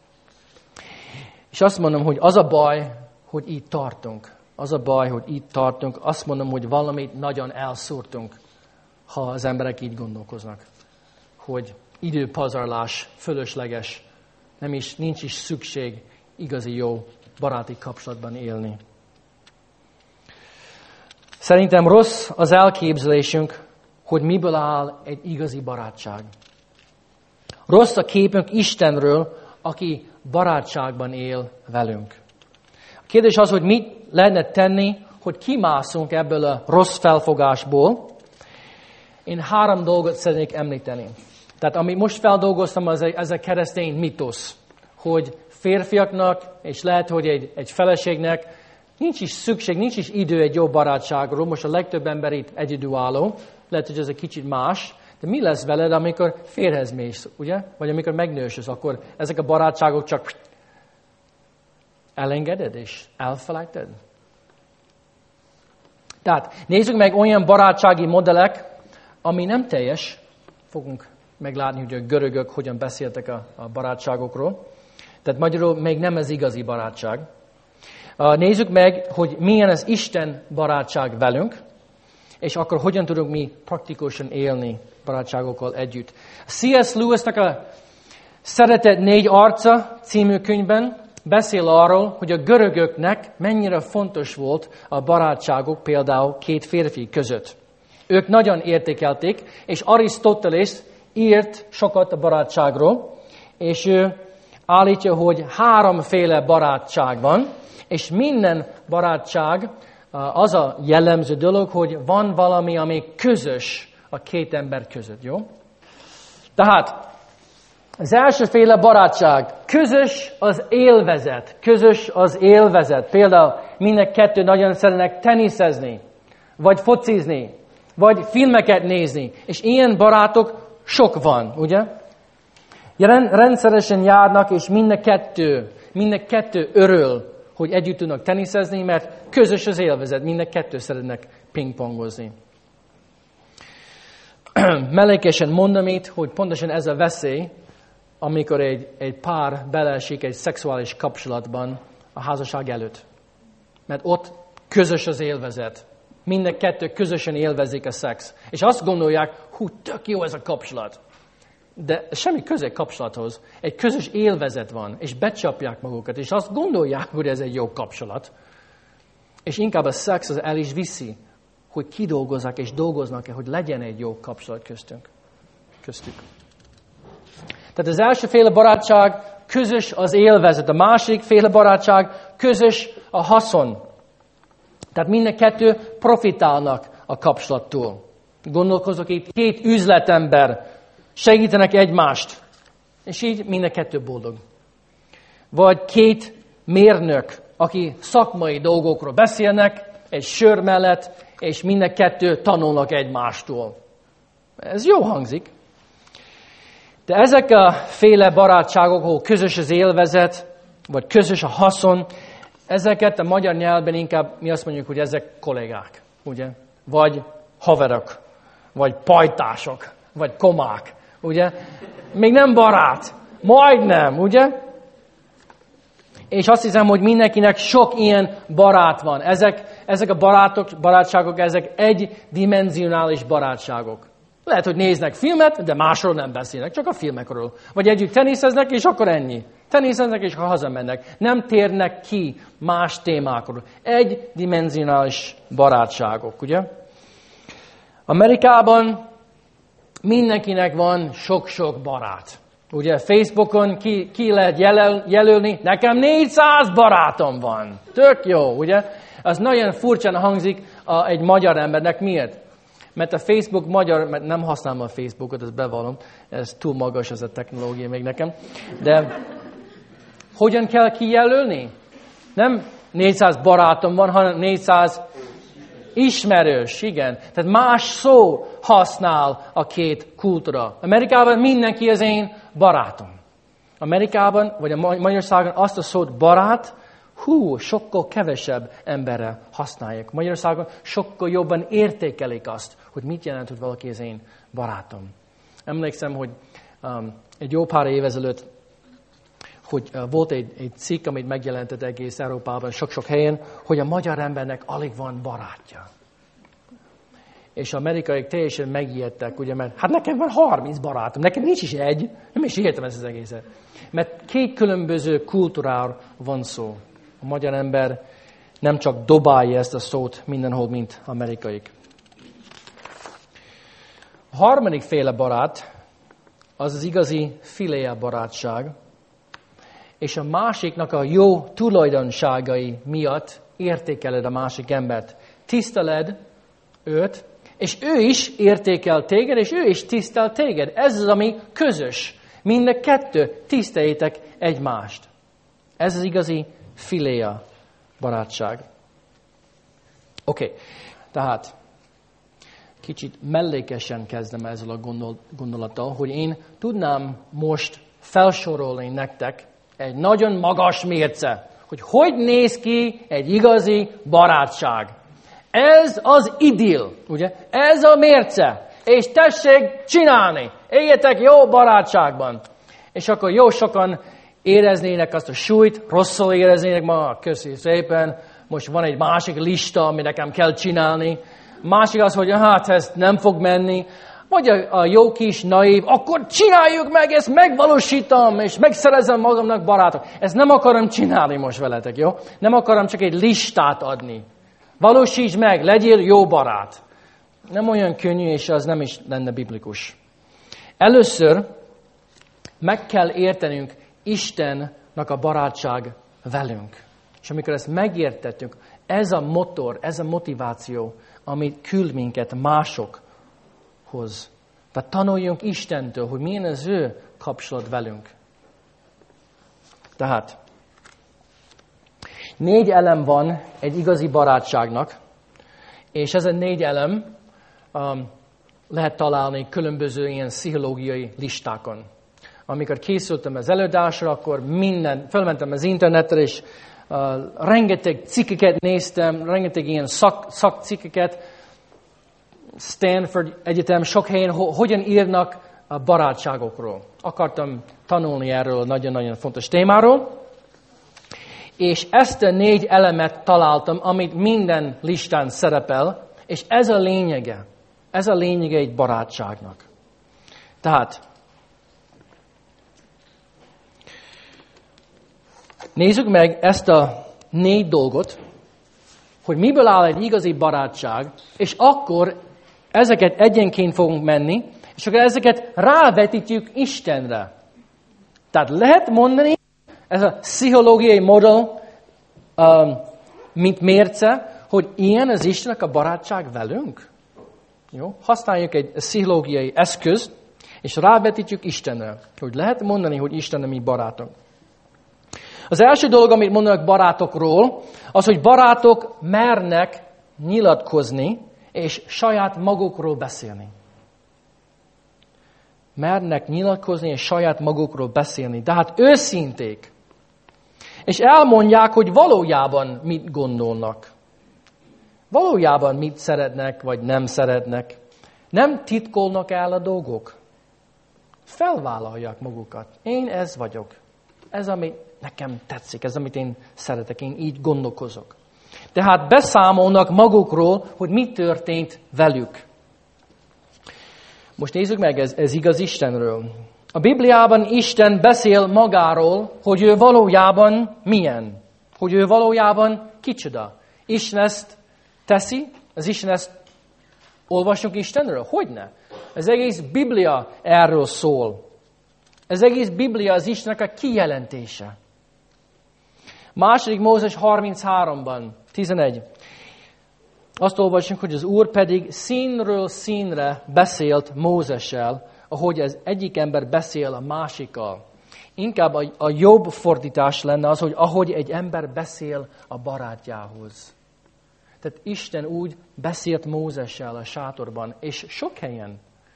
Speaker 1: És azt mondom, hogy az a baj, hogy így tartunk. Az a baj, hogy így tartunk. Azt mondom, hogy valamit nagyon elszúrtunk, ha az emberek így gondolkoznak. Hogy időpazarlás, fölösleges, nem is, nincs is szükség igazi jó baráti kapcsolatban élni. Szerintem rossz az elképzelésünk, hogy miből áll egy igazi barátság. Rossz a képünk Istenről, aki barátságban él velünk. A kérdés az, hogy mit lehetne tenni, hogy kimászunk ebből a rossz felfogásból. Én három dolgot szeretnék említeni. Tehát amit most feldolgoztam, az egy, ez a keresztény mitosz, hogy férfiaknak, és lehet, hogy egy, egy feleségnek nincs is szükség, nincs is idő egy jó barátságról. Most a legtöbb ember itt egyedülálló, lehet, hogy ez egy kicsit más, de mi lesz veled, amikor férhez mész, ugye? Vagy amikor megnősödsz, akkor ezek a barátságok csak elengeded és elfelejted? Tehát nézzük meg olyan barátsági modellek, ami nem teljes. Fogunk meglátni, hogy a görögök hogyan beszéltek a, a barátságokról. Tehát magyarul még nem ez igazi barátság. Nézzük meg, hogy milyen az Isten barátság velünk, és akkor hogyan tudunk mi praktikusan élni barátságokkal együtt. C S Lewisnak a Szeretet négy arca című könyvben beszél arról, hogy a görögöknek mennyire fontos volt a barátságok például két férfi között. Ők nagyon értékelték, és Arisztotelész írt sokat a barátságról, és ő állítja, hogy háromféle barátság van, és minden barátság az a jellemző dolog, hogy van valami, ami közös a két ember között, jó? Tehát Az elsőféle barátság, közös az élvezet, közös az élvezet. Például mind kettő nagyon szeretnek teniszezni, vagy focizni, vagy filmeket nézni. És ilyen barátok sok van, ugye? Rendszeresen járnak, és mind kettő, mind kettő örül, hogy együtt tudnak teniszezni, mert közös az élvezet, mind kettő szeretnek pingpongozni. Mellékesen mondom itt, hogy pontosan ez a veszély, amikor egy, egy pár beleesik egy szexuális kapcsolatban a házasság előtt. Mert ott közös az élvezet. Minden kettő közösen élvezik a szex. És azt gondolják, hú, tök jó ez a kapcsolat. De semmi köze kapcsolathoz. Egy közös élvezet van, és becsapják magukat, és azt gondolják, hogy ez egy jó kapcsolat. És inkább a szex az el is viszi, hogy kidolgozzák és dolgoznak-e, hogy legyen egy jó kapcsolat köztünk. köztük. Tehát az első féle barátság közös az élvezet, a másik féle barátság közös a haszon. Tehát mind kettő profitálnak a kapcsolattól. Gondolkozok itt, két üzletember segítenek egymást, és így mind kettő boldog. Vagy két mérnök, aki szakmai dolgokról beszélnek, egy sör mellett, és mind kettő tanulnak egymástól. Ez jó hangzik. De ezek a féle barátságok, ahol közös az élvezet, vagy közös a haszon, ezeket a magyar nyelvben inkább mi azt mondjuk, hogy ezek kollégák, ugye? Vagy haverok, vagy pajtások, vagy komák, ugye? Még nem barát, majdnem, ugye? És azt hiszem, hogy mindenkinek sok ilyen barát van. Ezek, ezek a barátok, barátságok, ezek egydimenzionális barátságok. Lehet, hogy néznek filmet, de másról nem beszélnek, csak a filmekről. Vagy együtt teniszeznek, és akkor ennyi. Teniszeznek, és akkor hazamennek. Nem térnek ki más témákról. Egydimenzionális barátságok, ugye? Amerikában mindenkinek van sok-sok barát. Ugye Facebookon ki, ki lehet jelöl, jelölni, nekem négyszáz barátom van. Tök jó, ugye? Az nagyon furcsán hangzik a, egy magyar embernek. Miért? Mert a Facebook magyar, mert nem használom a Facebookot, ezt bevallom, ez túl magas ez a technológia még nekem. De hogyan kell kijelölni? Nem négyszáz barátom van, hanem négyszáz ismerős, igen. Tehát más szó használ a két kultúra. Amerikában mindenki az én barátom. Amerikában, vagy a Magyarországon azt a szót barát, hú, sokkal kevesebb emberre használják. Magyarországon sokkal jobban értékelik azt, hogy mit jelent, hogy valaki az én barátom. Emlékszem, hogy um, egy jó pár év ezelőtt, hogy uh, volt egy, egy cikk, amit megjelentett egész Európában, sok-sok helyen, hogy a magyar embernek alig van barátja. És az amerikaiak teljesen megijedtek, ugye, mert hát nekem van harminc barátom, nekem nincs is egy, nem is értem ezt az egészet. Mert két különböző kultúráról van szó. A magyar ember nem csak dobálja ezt a szót mindenhol, mint amerikaik. A harmadik féle barát az az igazi filéa barátság, és a másiknak a jó tulajdonságai miatt értékeled a másik embert. Tiszteled őt, és ő is értékel téged, és ő is tisztel téged. Ez az, ami közös. Mind a kettő tiszteljétek egymást. Ez az igazi filéa barátság. Oké, okay. Tehát kicsit mellékesen kezdem ezzel a gondol, gondolattal, hogy én tudnám most felsorolni nektek egy nagyon magas mérce, hogy hogy néz ki egy igazi barátság. Ez az idill, ugye? Ez a mérce. És tessék csinálni. Éljetek jó barátságban. És akkor jó sokan éreznének azt a súlyt, rosszul éreznének ma, köszi szépen, most van egy másik lista, ami nekem kell csinálni. Másik az, hogy hát ez nem fog menni. Vagy a, a jó kis naív, akkor csináljuk meg, ezt megvalósítom, és megszerezem magamnak barátok. Ezt nem akarom csinálni most veletek, jó? Nem akarom csak egy listát adni. Valósítsd meg, legyél jó barát. Nem olyan könnyű, és az nem is lenne biblikus. Először meg kell értenünk Istennek a barátság velünk. És amikor ezt megértettük, ez a motor, ez a motiváció, ami küld minket másokhoz, Tehát tanuljunk Istentől, hogy milyen az ő kapcsolat velünk. Tehát négy elem van egy igazi barátságnak, és ez a négy elem um, lehet találni különböző ilyen pszichológiai listákon. Amikor készültem az előadásra, akkor minden, felmentem az internetre, és uh, rengeteg cikkeket néztem, rengeteg ilyen szak, szakcikkeket, Stanford Egyetem, sok helyen, ho, hogyan írnak a barátságokról. Akartam tanulni erről nagyon-nagyon fontos témáról, és ezt a négy elemet találtam, amit minden listán szerepel, és ez a lényege. Ez a lényege egy barátságnak. Tehát, nézzük meg ezt a négy dolgot, hogy miből áll egy igazi barátság, és akkor ezeket egyenként fogunk menni, és akkor ezeket rávetítjük Istenre. Tehát lehet mondani, ez a pszichológiai modell, um, mint mérce, hogy ilyen az Istennek a barátság velünk. Jó? Használjuk egy pszichológiai eszközt, és rávetítjük Istenre, hogy lehet mondani, hogy Isten a mi barátunk. Az első dolog, amit mondanak barátokról, az, hogy barátok mernek nyilatkozni, és saját magukról beszélni. Mernek nyilatkozni, és saját magukról beszélni. De hát őszinték. És elmondják, hogy valójában mit gondolnak. Valójában mit szeretnek, vagy nem szeretnek. Nem titkolnak el a dolgok. Felvállalják magukat. Én ez vagyok. Ez, ami nekem tetszik, ez, amit én szeretek, én így gondolkozok. Tehát beszámolnak magukról, hogy mi történt velük. Most nézzük meg, ez, ez igaz Istenről. A Bibliában Isten beszél magáról, hogy ő valójában milyen. Hogy ő valójában kicsoda. Isten ezt teszi? Az Isten ezt olvasunk Istenről? Hogyne? Az egész Biblia erről szól. Az egész Biblia az Istennek a kijelentése. Második Mózes harminchárom tizenegy. Azt olvasunk, hogy az Úr pedig színről színre beszélt Mózessel, ahogy az egyik ember beszél a másikkal. Inkább a, a jobb fordítás lenne az, hogy ahogy egy ember beszél a barátjához. Tehát Isten úgy beszélt Mózessel a sátorban, és sok helyen,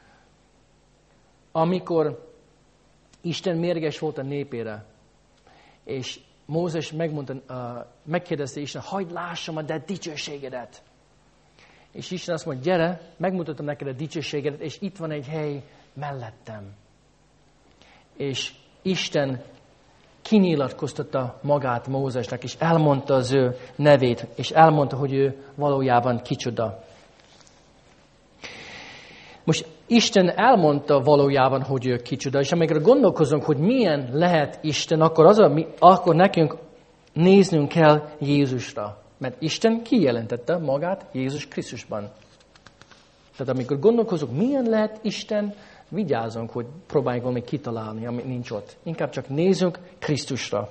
Speaker 1: amikor Isten mérges volt a népére, és Mózes megmondta, uh, megkérdezte Isten, hagyd lássam a te dicsőségedet. És Isten azt mondja, gyere, megmutatom neked a dicsőségedet, és itt van egy hely mellettem. És Isten kinyilatkoztatta magát Mózesnek, és elmondta az ő nevét, és elmondta, hogy ő valójában kicsoda. Most Isten elmondta valójában, hogy ő kicsoda, és amikor gondolkozunk, hogy milyen lehet Isten, akkor, az a, akkor nekünk néznünk kell Jézusra. Mert Isten kijelentette magát Jézus Krisztusban. Tehát amikor gondolkozunk, milyen lehet Isten, vigyázzunk, hogy próbáljuk valami kitalálni, amit nincs ott. Inkább csak nézzünk Krisztusra.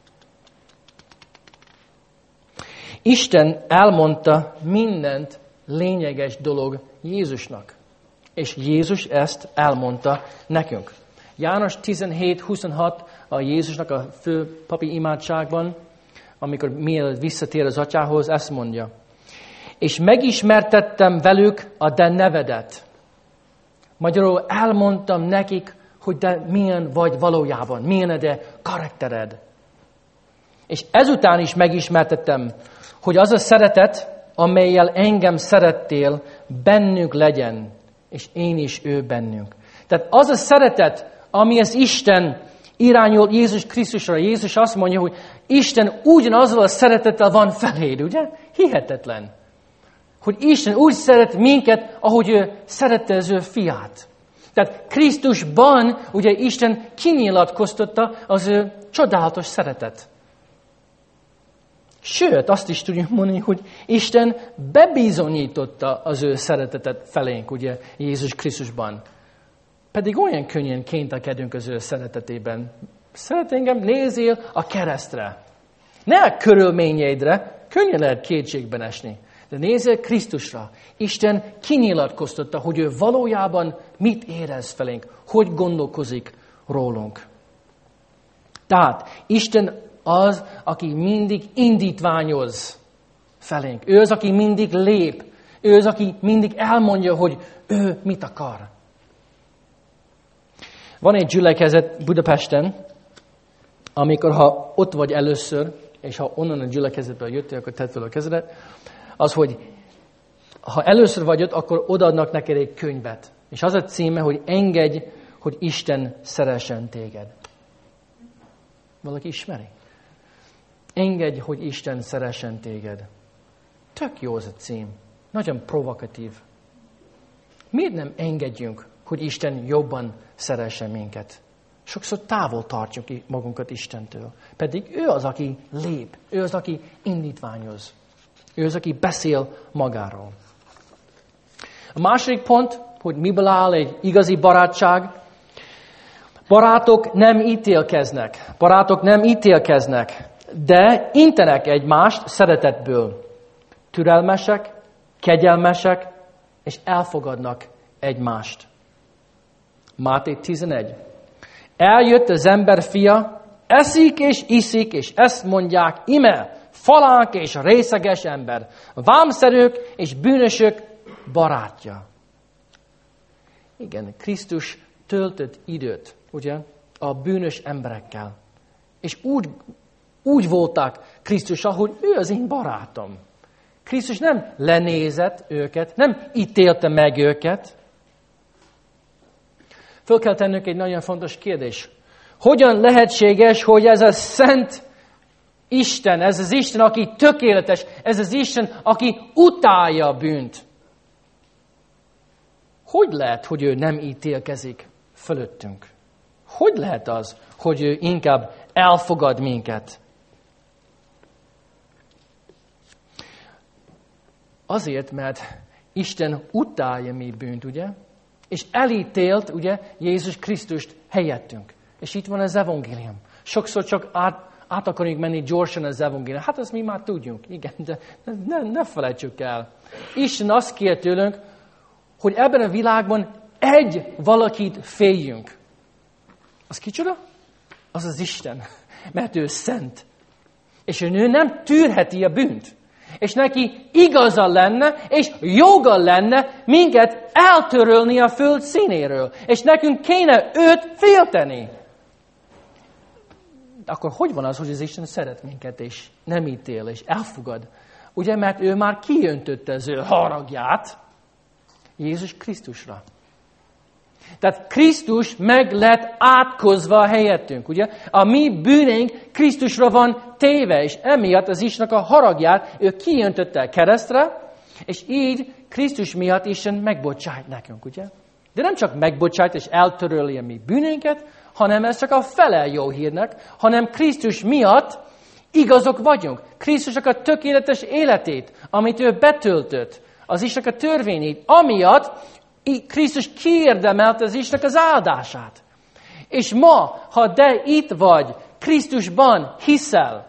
Speaker 1: Isten elmondta mindent lényeges dolog Jézusnak. És Jézus ezt elmondta nekünk. János tizenhét huszonhat a Jézusnak a fő papi imádságban, amikor mielőtt visszatér az atyához, ezt mondja. És megismertettem velük a te nevedet. Magyarul elmondtam nekik, hogy te milyen vagy valójában, milyen a te karaktered. És ezután is megismertettem, hogy az a szeretet, amellyel engem szerettél, bennük legyen, és én is ő bennünk. Tehát az a szeretet, ami az Isten irányul Jézus Krisztusra. Jézus azt mondja, hogy Isten ugyanazzal a szeretettel van feléd, ugye? Hihetetlen. Hogy Isten úgy szeret minket, ahogy ő szerette az ő fiát. Tehát Krisztusban, ugye Isten kinyilatkoztatta az ő csodálatos szeretet. Sőt, azt is tudjuk mondani, hogy Isten bebizonyította az ő szeretetet felénk, ugye Jézus Krisztusban. Pedig olyan könnyen kéntelkedünk az ő szeretetében. Szeret engem, nézzél a keresztre. Ne a körülményeidre, könnyen lehet kétségben esni. De nézzél Krisztusra. Isten kinyilatkoztatta, hogy ő valójában mit érez felénk, hogy gondolkozik rólunk. Tehát Isten az, aki mindig indítványoz felénk. Ő az, aki mindig lép. Ő az, aki mindig elmondja, hogy ő mit akar. Van egy gyülekezet Budapesten, amikor ha ott vagy először, és ha onnan a gyülekezetből jöttél, akkor tedd fel a kezedet, az, hogy ha először vagy ott, akkor odaadnak neked egy könyvet. És az a címe, hogy engedj, hogy Isten szeressen téged. Valaki ismeri? Engedj, hogy Isten szeressen téged. Tök jó az a cím. Nagyon provokatív. Miért nem engedjünk, hogy Isten jobban szeressen minket? Sokszor távol tartjuk magunkat Istentől. Pedig ő az, aki lép. Ő az, aki indítványoz. Ő az, aki beszél magáról. A második pont, hogy miből áll egy igazi barátság. Barátok nem ítélkeznek. Barátok nem ítélkeznek, de intenek egymást szeretetből. Türelmesek, kegyelmesek, és elfogadnak egymást. Máté tizenegy. Eljött az ember fia, eszik és iszik, és ezt mondják, ime, falánk és részeges ember, vámszerők és bűnösök barátja. Igen, Krisztus töltött időt, ugye, a bűnös emberekkel. És úgy, úgy voltak Krisztussal, hogy ő az én barátom. Krisztus nem lenézett őket, nem ítélte meg őket. Föl kell tennünk egy nagyon fontos kérdés. Hogyan lehetséges, hogy ez a szent Isten, ez az Isten, aki tökéletes, ez az Isten, aki utálja a bűnt. Hogy lehet, hogy ő nem ítélkezik fölöttünk? Hogy lehet az, hogy ő inkább elfogad minket? Azért, mert Isten utálja mi bűnt, ugye? És elítélt, ugye, Jézus Krisztust helyettünk. És itt van az evangélium. Sokszor csak át, át akarunk menni gyorsan az evangélium. Hát azt mi már tudjunk, igen, de ne, ne felejtsük el. Isten azt kér tőlünk, hogy ebben a világban egy valakit féljünk. Az kicsoda? Az az Isten. Mert ő szent. És ő nem tűrheti a bűnt. És neki igaza lenne, és joga lenne minket eltörölni a föld színéről. És nekünk kéne őt félteni. Akkor hogy van az, hogy az Isten szeret minket, és nem ítél, és elfogad? Ugye, mert ő már kiöntötte az ő haragját Jézus Krisztusra. Tehát Krisztus meg lett átkozva a helyettünk, ugye? A mi bűnénk Krisztusra van téve, és emiatt az Istennek a haragját ő kijöntötte a keresztre, és így Krisztus miatt Isten megbocsájt nekünk, ugye? De nem csak megbocsájt és eltöröli a mi bűnénket, hanem ez csak a fele jó hírnek, hanem Krisztus miatt igazok vagyunk. Krisztusnak a tökéletes életét, amit ő betöltött, az Istennek a törvényét, amiatt Krisztus kiérdemelte az Istennek az áldását. És ma, ha te itt vagy, Krisztusban hiszel,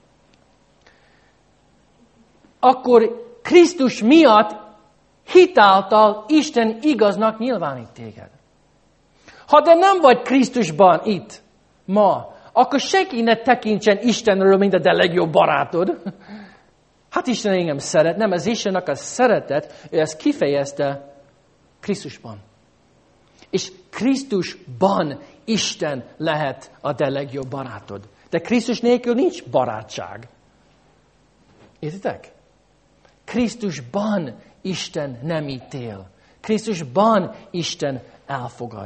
Speaker 1: akkor Krisztus miatt hitáltal Isten igaznak nyilvánít téged. Ha te nem vagy Krisztusban itt, ma, akkor senki ne tekintsen Istenről, mint a te legjobb barátod. Hát Isten engem szeret, nem, az Istennek a szeretet, ő ezt kifejezte Krisztusban. És Krisztusban Isten lehet a te legjobb barátod. De Krisztus nélkül nincs barátság. Értitek? Krisztusban Isten nem ítél. Krisztusban Isten elfogad.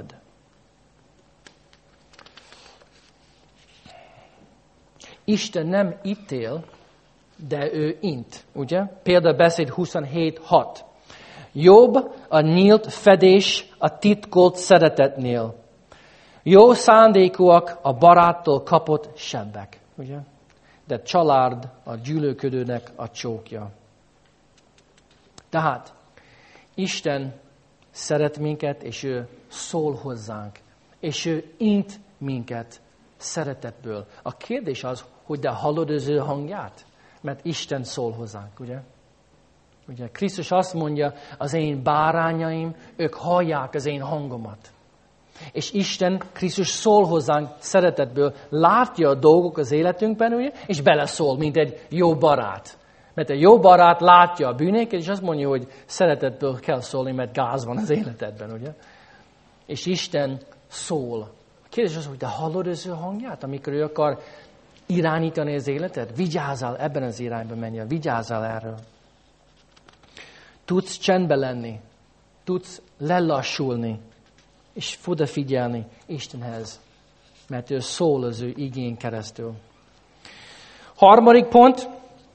Speaker 1: Isten nem ítél, de ő int, ugye? Példabeszéd huszonhét hat. Jobb a nyílt fedés a titkolt szeretetnél. Jó szándékúak a baráttól kapott sebbek, ugye? De család a gyűlölködőnek a csókja. Tehát Isten szeret minket, és ő szól hozzánk, és ő int minket szeretetből. A kérdés az, hogy de hallod az ő hangját? Mert Isten szól hozzánk, ugye? Ugye Krisztus azt mondja, az én bárányaim, ők hallják az én hangomat. És Isten, Krisztus szól hozzánk szeretetből, látja a dolgok az életünkben, ugye, és beleszól, mint egy jó barát. Mert egy jó barát látja a bűnéket, és azt mondja, hogy szeretetből kell szólni, mert gáz van az életedben, ugye. És Isten szól. A kérdés az, hogy de hallod az ő hangját, amikor ő akar irányítani az életed? Vigyázzál, ebben az irányban menjél, vigyázzál erről. Tudsz csendben lenni, tudsz lelassulni, és odafigyelni Istenhez, mert ő szól az ő igén keresztül. Harmadik pont,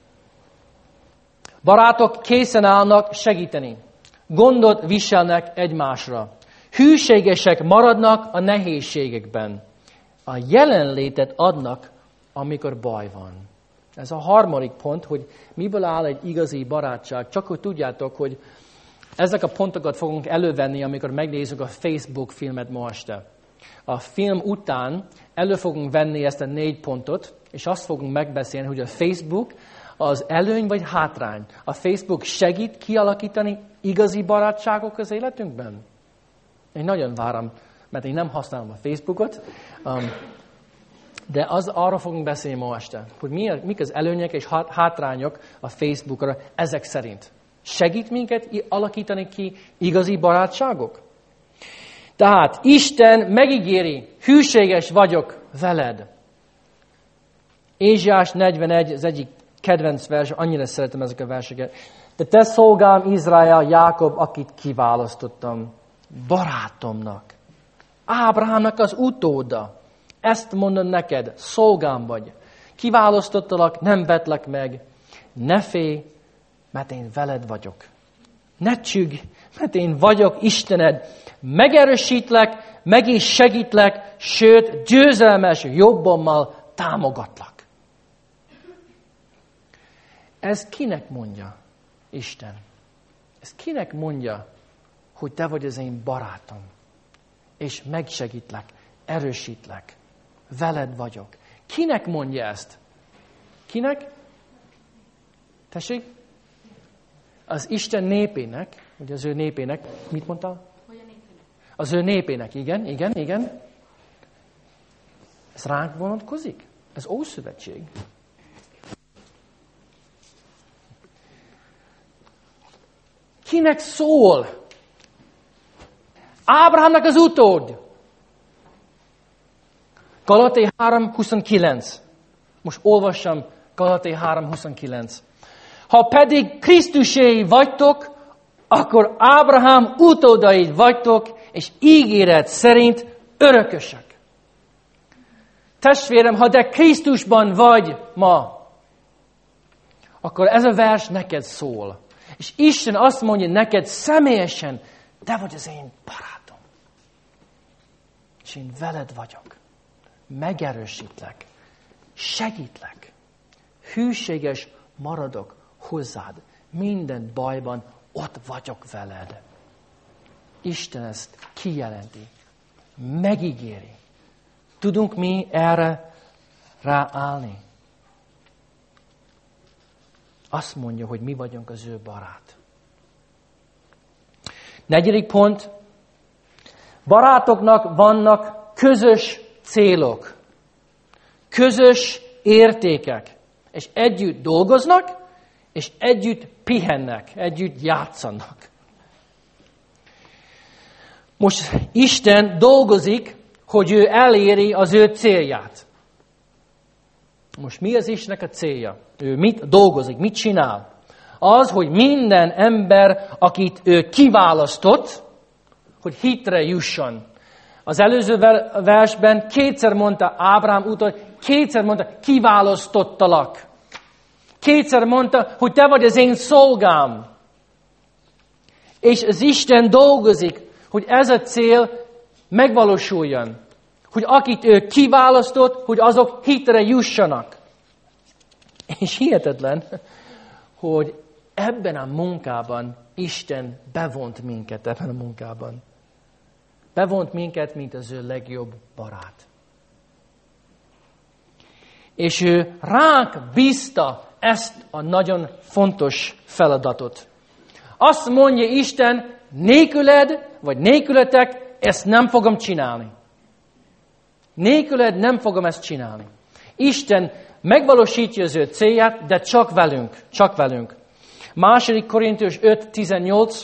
Speaker 1: barátok készen állnak segíteni. Gondot viselnek egymásra. Hűségesek maradnak a nehézségekben. A jelenlétet adnak, amikor baj van. Ez a harmadik pont, hogy miből áll egy igazi barátság. Csak hogy tudjátok, hogy ezek a pontokat fogunk elővenni, amikor megnézzük a Facebook filmet ma este. A film után elő fogunk venni ezt a négy pontot, és azt fogunk megbeszélni, hogy a Facebook az előny vagy hátrány. A Facebook segít kialakítani igazi barátságok az életünkben? Én nagyon várom, mert én nem használom a Facebookot, um, de az, arra fogunk beszélni ma este, hogy mi, mik az előnyek és hátrányok a Facebookra ezek szerint. Segít minket alakítani ki igazi barátságok? Tehát Isten megígéri, hűséges vagyok veled. Ézsaiás negyvenegy, az egyik kedvenc vers, annyira szeretem ezek a verseket. De te szolgám Izrael, Jákob, akit kiválasztottam, barátomnak. Ábrahámnak az utóda. Ezt mondom neked, szolgám vagy. Kiválasztottalak, nem vetlek meg. Ne félj, mert én veled vagyok. Ne csügg, mert én vagyok Istened. Megerősítlek, meg is segítlek, sőt, győzelmes jobbommal támogatlak. Ez kinek mondja Isten? Ez kinek mondja, hogy te vagy az én barátom, és megsegítlek, erősítlek, veled vagyok. Kinek mondja ezt? Kinek? Tessék? Az Isten népének, ugye az ő népének, mit mondta? Az ő népének, igen, igen, igen. Ez ránk vonatkozik? Ez Ószövetség. Kinek szól? Ábrahámnak az utód. Galatai három huszonkilenc. Most olvassam Galatai három huszonkilenc. Ha pedig Krisztusé vagytok, akkor Ábrahám utódai vagytok, és ígéret szerint örökösök. Testvérem, ha te Krisztusban vagy ma, akkor ez a vers neked szól. És Isten azt mondja neked személyesen, te vagy az én barátom. És én veled vagyok. Megerősítlek. Segítlek. Hűséges maradok hozzád. Minden bajban ott vagyok veled. Isten ezt kijelenti. Megígéri. Tudunk mi erre ráállni? Azt mondja, hogy mi vagyunk az ő barát. Negyedik pont. Barátoknak vannak közös célok. Közös értékek. És együtt dolgoznak, és együtt pihennek, együtt játszanak. Most Isten dolgozik, hogy ő eléri az ő célját. Most mi az Istennek a célja? Ő mit dolgozik, mit csinál? Az, hogy minden ember, akit ő kiválasztott, hogy hitre jusson. Az előző versben kétszer mondta Ábrahám utód, kétszer mondta, kiválasztottalak. Kétszer mondta, hogy te vagy az én szolgám. És az Isten dolgozik, hogy ez a cél megvalósuljon. Hogy akit ő kiválasztott, hogy azok hitre jussanak. És hihetetlen, hogy ebben a munkában Isten bevont minket ebben a munkában. Bevont minket, mint az ő legjobb barát. És ő ránk bízta ezt a nagyon fontos feladatot. Azt mondja Isten, nélküled, vagy nélkületek, ezt nem fogom csinálni. Nélküled nem fogom ezt csinálni. Isten megvalósítja az ő célját, de csak velünk, csak velünk. Második Korintus öt tizennyolc.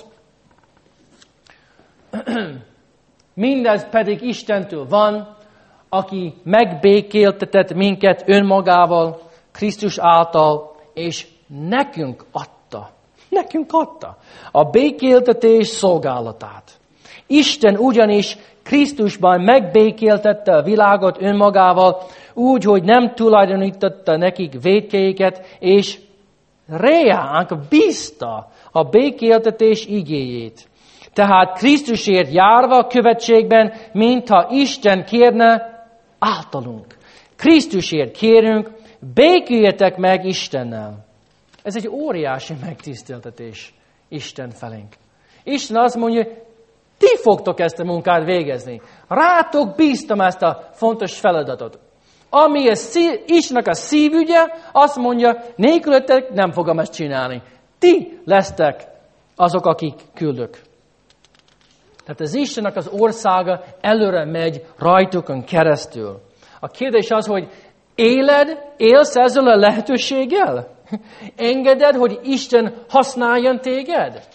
Speaker 1: Mindez pedig Istentől van, aki megbékéltetett minket önmagával, Krisztus által, és nekünk adta. Nekünk adta a békéltetés szolgálatát. Isten ugyanis Krisztusban megbékéltette a világot önmagával, úgy, hogy nem tulajdonította nekik vétkeiket, és reánk bízta a békéltetés igéjét. Tehát Krisztusért járva a követségben, mintha Isten kérne általunk. Krisztusért kérünk, béküljetek meg Istennel. Ez egy óriási megtiszteltetés Isten felénk. Isten azt mondja, ti fogtok ezt a munkát végezni. Rátok bíztam ezt a fontos feladatot. Ami a szív, Istennek a szívügye, azt mondja, nélkülöttek nem fogom ezt csinálni. Ti lesztek azok, akik küldök. Tehát az Istennek az országa előre megy rajtukon keresztül. A kérdés az, hogy éled, élsz ezzel a lehetőséggel? Engeded, hogy Isten használjon téged?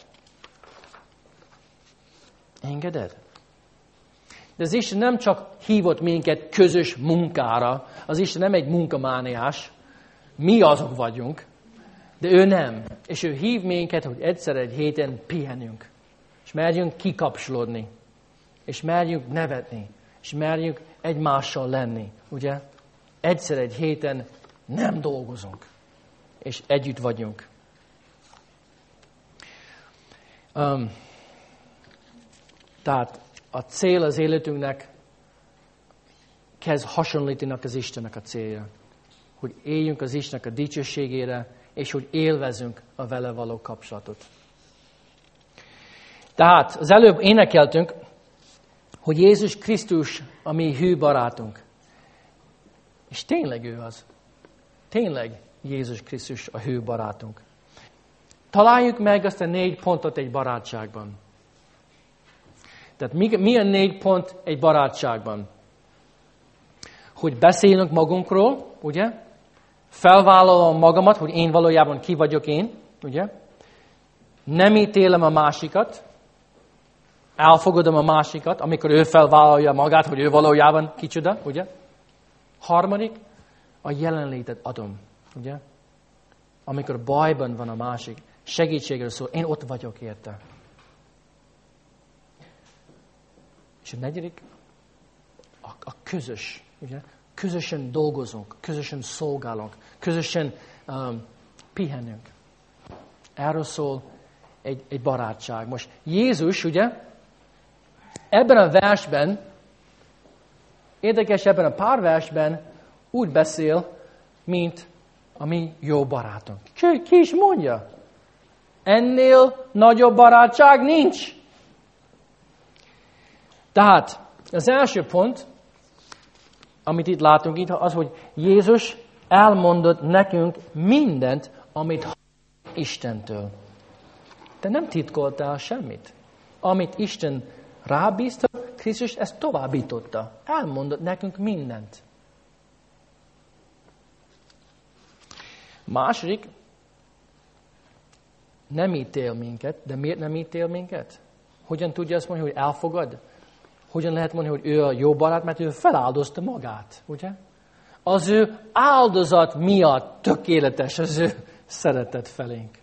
Speaker 1: Engeded? De az Isten nem csak hívott minket közös munkára, az Isten nem egy munkamániás, mi azok vagyunk, de ő nem. És ő hív minket, hogy egyszer egy héten pihenjünk, és merjünk kikapcsolódni, és merjünk nevetni, és merjünk egymással lenni, ugye? Egyszer egy héten nem dolgozunk, és együtt vagyunk. Um, tehát a cél az életünknek kezd hasonlítani az Istennek a célja. Hogy éljünk az Istennek a dicsőségére, és hogy élvezünk a vele való kapcsolatot. Tehát az előbb énekeltünk, hogy Jézus Krisztus a mi hű barátunk. És tényleg ő az. Tényleg Jézus Krisztus a hű barátunk. Találjuk meg azt a négy pontot egy barátságban. Tehát mi, mi a négy pont egy barátságban? Hogy beszélünk magunkról, ugye? Felvállalom magamat, hogy én valójában ki vagyok én, ugye? Nem ítélem a másikat, elfogadom a másikat, amikor ő felvállalja magát, hogy ő valójában kicsoda, ugye? Harmadik, a jelenlétet adom, ugye? Amikor bajban van a másik, segítségről szól, én ott vagyok érte. És a negyedik, a, a közös, ugye? Közösen dolgozunk, közösen szolgálunk, közösen um, pihenünk. Erről szól egy, egy barátság. Most Jézus, ugye, ebben a versben, érdekes, ebben a pár versben úgy beszél, mint a mi jó barátunk. Ki, ki is mondja? Ennél nagyobb barátság nincs. Tehát az első pont, amit itt látunk, itt az, hogy Jézus elmondott nekünk mindent, amit hallott Istentől. De nem titkoltál semmit. Amit Isten rábízta, Krisztus ezt továbbította. Elmondott nekünk mindent. Második, nem ítél minket, de miért nem ítél minket? Hogyan tudja azt mondani, hogy elfogad? Hogyan lehet mondani, hogy ő a jó barát, mert ő feláldozta magát, ugye? Az ő áldozat miatt tökéletes az ő szeretet felénk.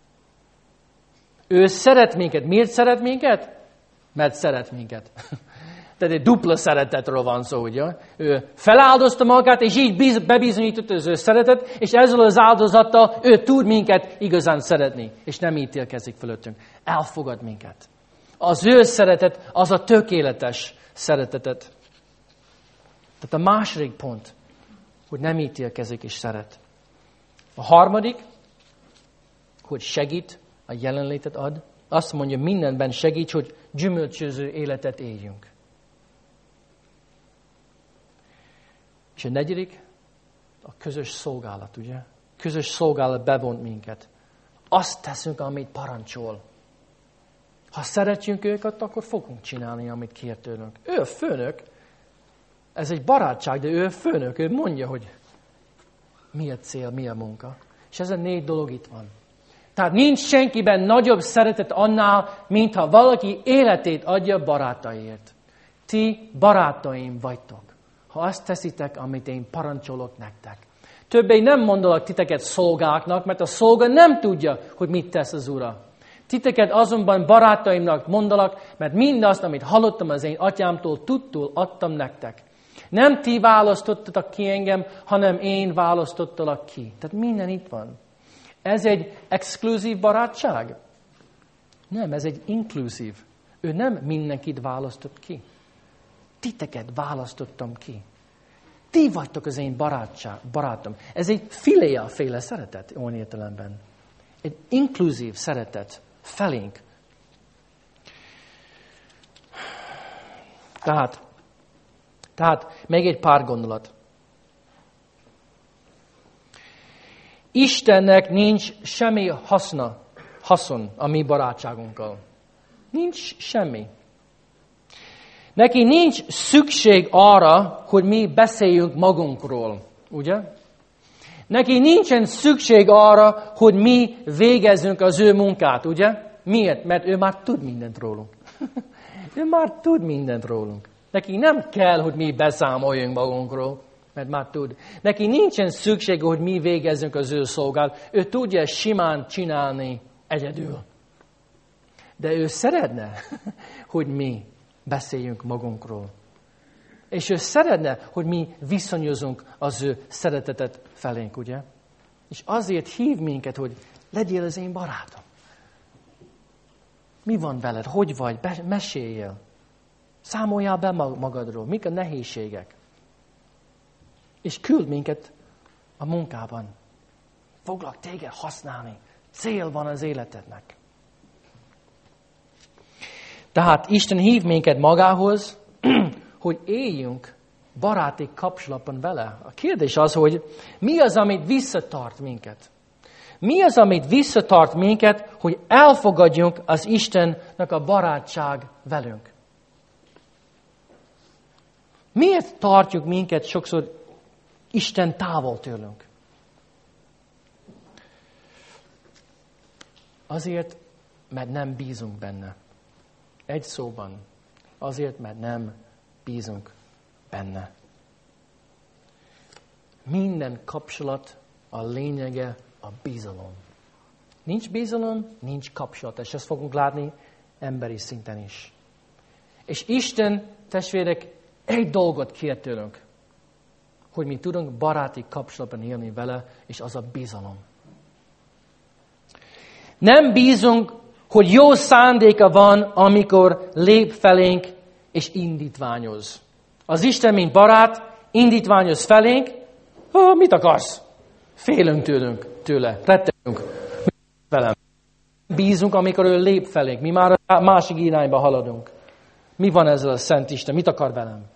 Speaker 1: Ő szeret minket. Miért szeret minket? Mert szeret minket. Tehát egy dupla szeretetről van szó, ugye? Ő feláldozta magát, és így bebizonyította az ő szeretet, és ezzel az áldozattal ő tud minket igazán szeretni, és nem ítélkezik fölöttünk. Elfogad minket. Az ő szeretet, az a tökéletes szeretetet. Tehát a második pont, hogy nem ítélkezik és szeret. A harmadik, hogy segít, a jelenlétet ad. Azt mondja, mindenben segíts, hogy gyümölcsöző életet éljünk. És a negyedik, a közös szolgálat, ugye? Közös szolgálat bevont minket. Azt teszünk, amit parancsol. Ha szeretjünk őket, akkor fogunk csinálni, amit kér tőlünk. Ő a főnök, ez egy barátság, de ő a főnök, ő mondja, hogy mi a cél, mi a munka. És ez a négy dolog itt van. Tehát nincs senkiben nagyobb szeretet annál, mintha valaki életét adja barátaiért. Ti barátaim vagytok, ha azt teszitek, amit én parancsolok nektek. Többé nem mondolak titeket szolgáknak, mert a szolga nem tudja, hogy mit tesz az ura. Titeket azonban barátaimnak mondolak, mert mindazt, amit hallottam az én atyámtól, tudtul adtam nektek. Nem ti választottatok ki engem, hanem én választottalak ki. Tehát minden itt van. Ez egy exkluzív barátság? Nem, ez egy inkluzív. Ő nem mindenkit választott ki. Titeket választottam ki. Ti vagytok az én barátság, barátom. Ez egy filéa-féle szeretet, olyan értelemben. Egy inkluzív szeretet felénk. Tehát, tehát még egy pár gondolat. Istennek nincs semmi haszna, haszon a mi barátságunkkal. Nincs semmi. Neki nincs szükség arra, hogy mi beszéljünk magunkról, ugye? Neki nincsen szükség arra, hogy mi végezzünk az ő munkát, ugye? Miért? Mert ő már tud mindent rólunk. Ő már tud mindent rólunk. Neki nem kell, hogy mi beszámoljunk magunkról, mert már tud. Neki nincsen szükség, hogy mi végezzünk az ő szolgálat. Ő tudja simán csinálni egyedül. De ő szeretne, hogy mi beszéljünk magunkról. És ő szeretne, hogy mi viszonyozunk az ő szeretetet felénk, ugye? És azért hív minket, hogy legyél az én barátom. Mi van veled? Hogy vagy? Be- meséljél. Számoljál be magadról. Mik a nehézségek? És küld minket a munkában. Foglak téged használni. Cél van az életednek. Tehát Isten hív minket magához, hogy éljünk baráti kapcsolatban vele. A kérdés az, hogy mi az, amit visszatart minket? Mi az, amit visszatart minket, hogy elfogadjunk az Istennek a barátság velünk? Miért tartjuk minket sokszor Isten távol tőlünk? Azért, mert nem bízunk benne. Egy szóban. Azért, mert nem bízunk benne. Minden kapcsolat a lényege a bizalom. Nincs bizalom, nincs kapcsolat. És ezt fogunk látni emberi szinten is. És Isten, testvérek, egy dolgot kér tőlünk, hogy mi tudunk baráti kapcsolatban élni vele, és az a bizalom. Nem bízunk, hogy jó szándéka van, amikor lép felénk és indítványoz. Az Isten, mint barát, indítványoz felénk, ah, mit akarsz? Félünk tőlünk, tőle, rettegünk velem. Bízunk, amikor ő lép felénk, mi már a másik irányba haladunk. Mi van ezzel a Szent Isten? Mit akar velem?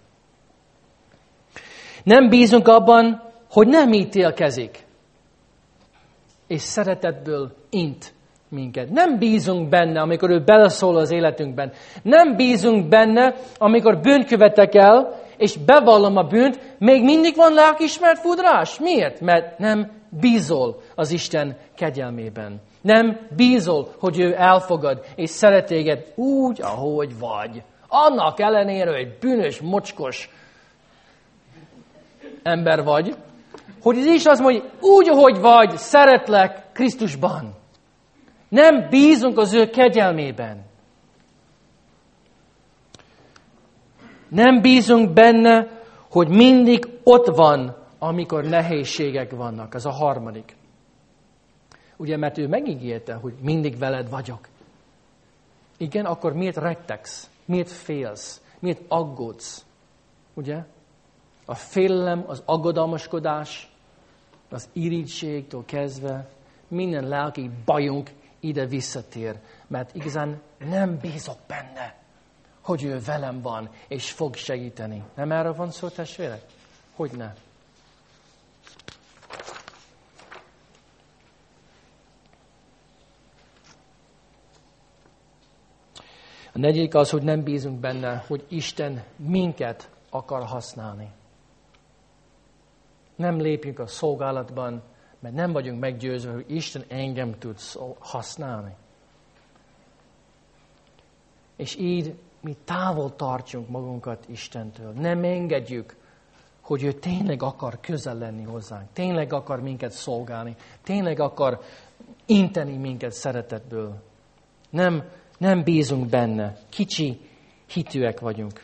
Speaker 1: Nem bízunk abban, hogy nem ítélkezik, és szeretetből int minket. Nem bízunk benne, amikor ő beleszól az életünkben. Nem bízunk benne, amikor bűnt követek el, és bevallom a bűnt, még mindig van lelkiismert furdrás. Miért? Mert nem bízol az Isten kegyelmében. Nem bízol, hogy ő elfogad, és szeret téged úgy, ahogy vagy. Annak ellenére, hogy bűnös, mocskos ember vagy, hogy az Isten azt mondja, úgy, ahogy vagy, szeretlek Krisztusban. Nem bízunk az ő kegyelmében. Nem bízunk benne, hogy mindig ott van, amikor nehézségek vannak. Ez a harmadik. Ugye, mert ő megígérte, hogy mindig veled vagyok. Igen, akkor miért rettegsz? Miért félsz? Miért aggódsz? Ugye? A félelem, az aggodalmaskodás, az irítségtől kezdve minden lelki bajunk ide visszatér, mert igazán nem bízok benne, hogy ő velem van, és fog segíteni. Nem erről van szó, testvérek? Hogyne? A negyedik az, hogy nem bízunk benne, hogy Isten minket akar használni. Nem lépjünk a szolgálatban, mert nem vagyunk meggyőzve, hogy Isten engem tud használni. És így mi távol tartjunk magunkat Istentől. Nem engedjük, hogy ő tényleg akar közel lenni hozzánk. Tényleg akar minket szolgálni. Tényleg akar inteni minket szeretetből. Nem, nem bízunk benne. Kicsi hitűek vagyunk.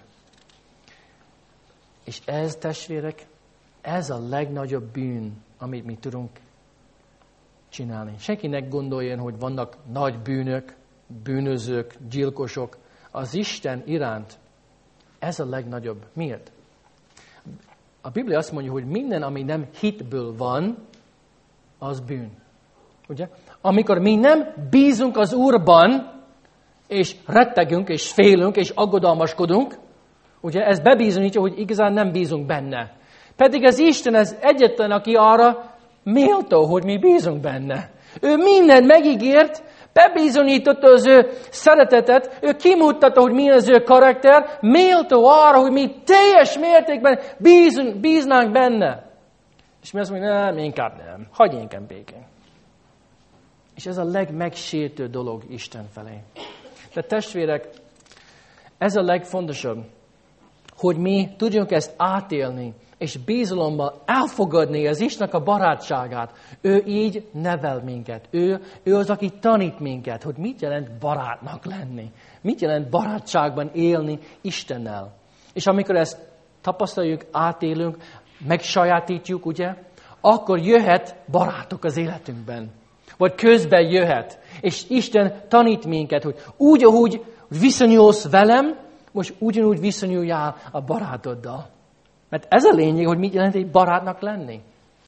Speaker 1: És ez, testvérek, ez a legnagyobb bűn, amit mi tudunk csinálni. Senkinek gondoljon, hogy vannak nagy bűnök, bűnözők, gyilkosok. Az Isten iránt ez a legnagyobb. Miért? A Biblia azt mondja, hogy minden, ami nem hitből van, az bűn. Ugye? Amikor mi nem bízunk az Úrban, és rettegünk, és félünk, és aggodalmaskodunk, ugye ez bebizonyítja, hogy igazán nem bízunk benne. Pedig az Isten az egyetlen, aki arra méltó, hogy mi bízunk benne. Ő mindent megígért, bebizonyította az ő szeretetet, ő kimutatta, hogy milyen az ő karakter, méltó arra, hogy mi teljes mértékben bízunk, bíznánk benne. És mi azt mondjuk, nem, inkább nem, hagyj engem békén. És ez a legmegsértő dolog Isten felé. De testvérek, ez a legfontosabb, hogy mi tudjunk ezt átélni, és bízalommal elfogadni az Istennek a barátságát. Ő így nevel minket. Ő, ő az, aki tanít minket, hogy mit jelent barátnak lenni. Mit jelent barátságban élni Istennel. És amikor ezt tapasztaljuk, átélünk, megsajátítjuk, ugye, akkor jöhet barátok az életünkben. Vagy közben jöhet. És Isten tanít minket, hogy úgy, ahogy viszonyulsz velem, most ugyanúgy viszonyuljál a barátoddal. Mert ez a lényeg, hogy mit jelent egy barátnak lenni.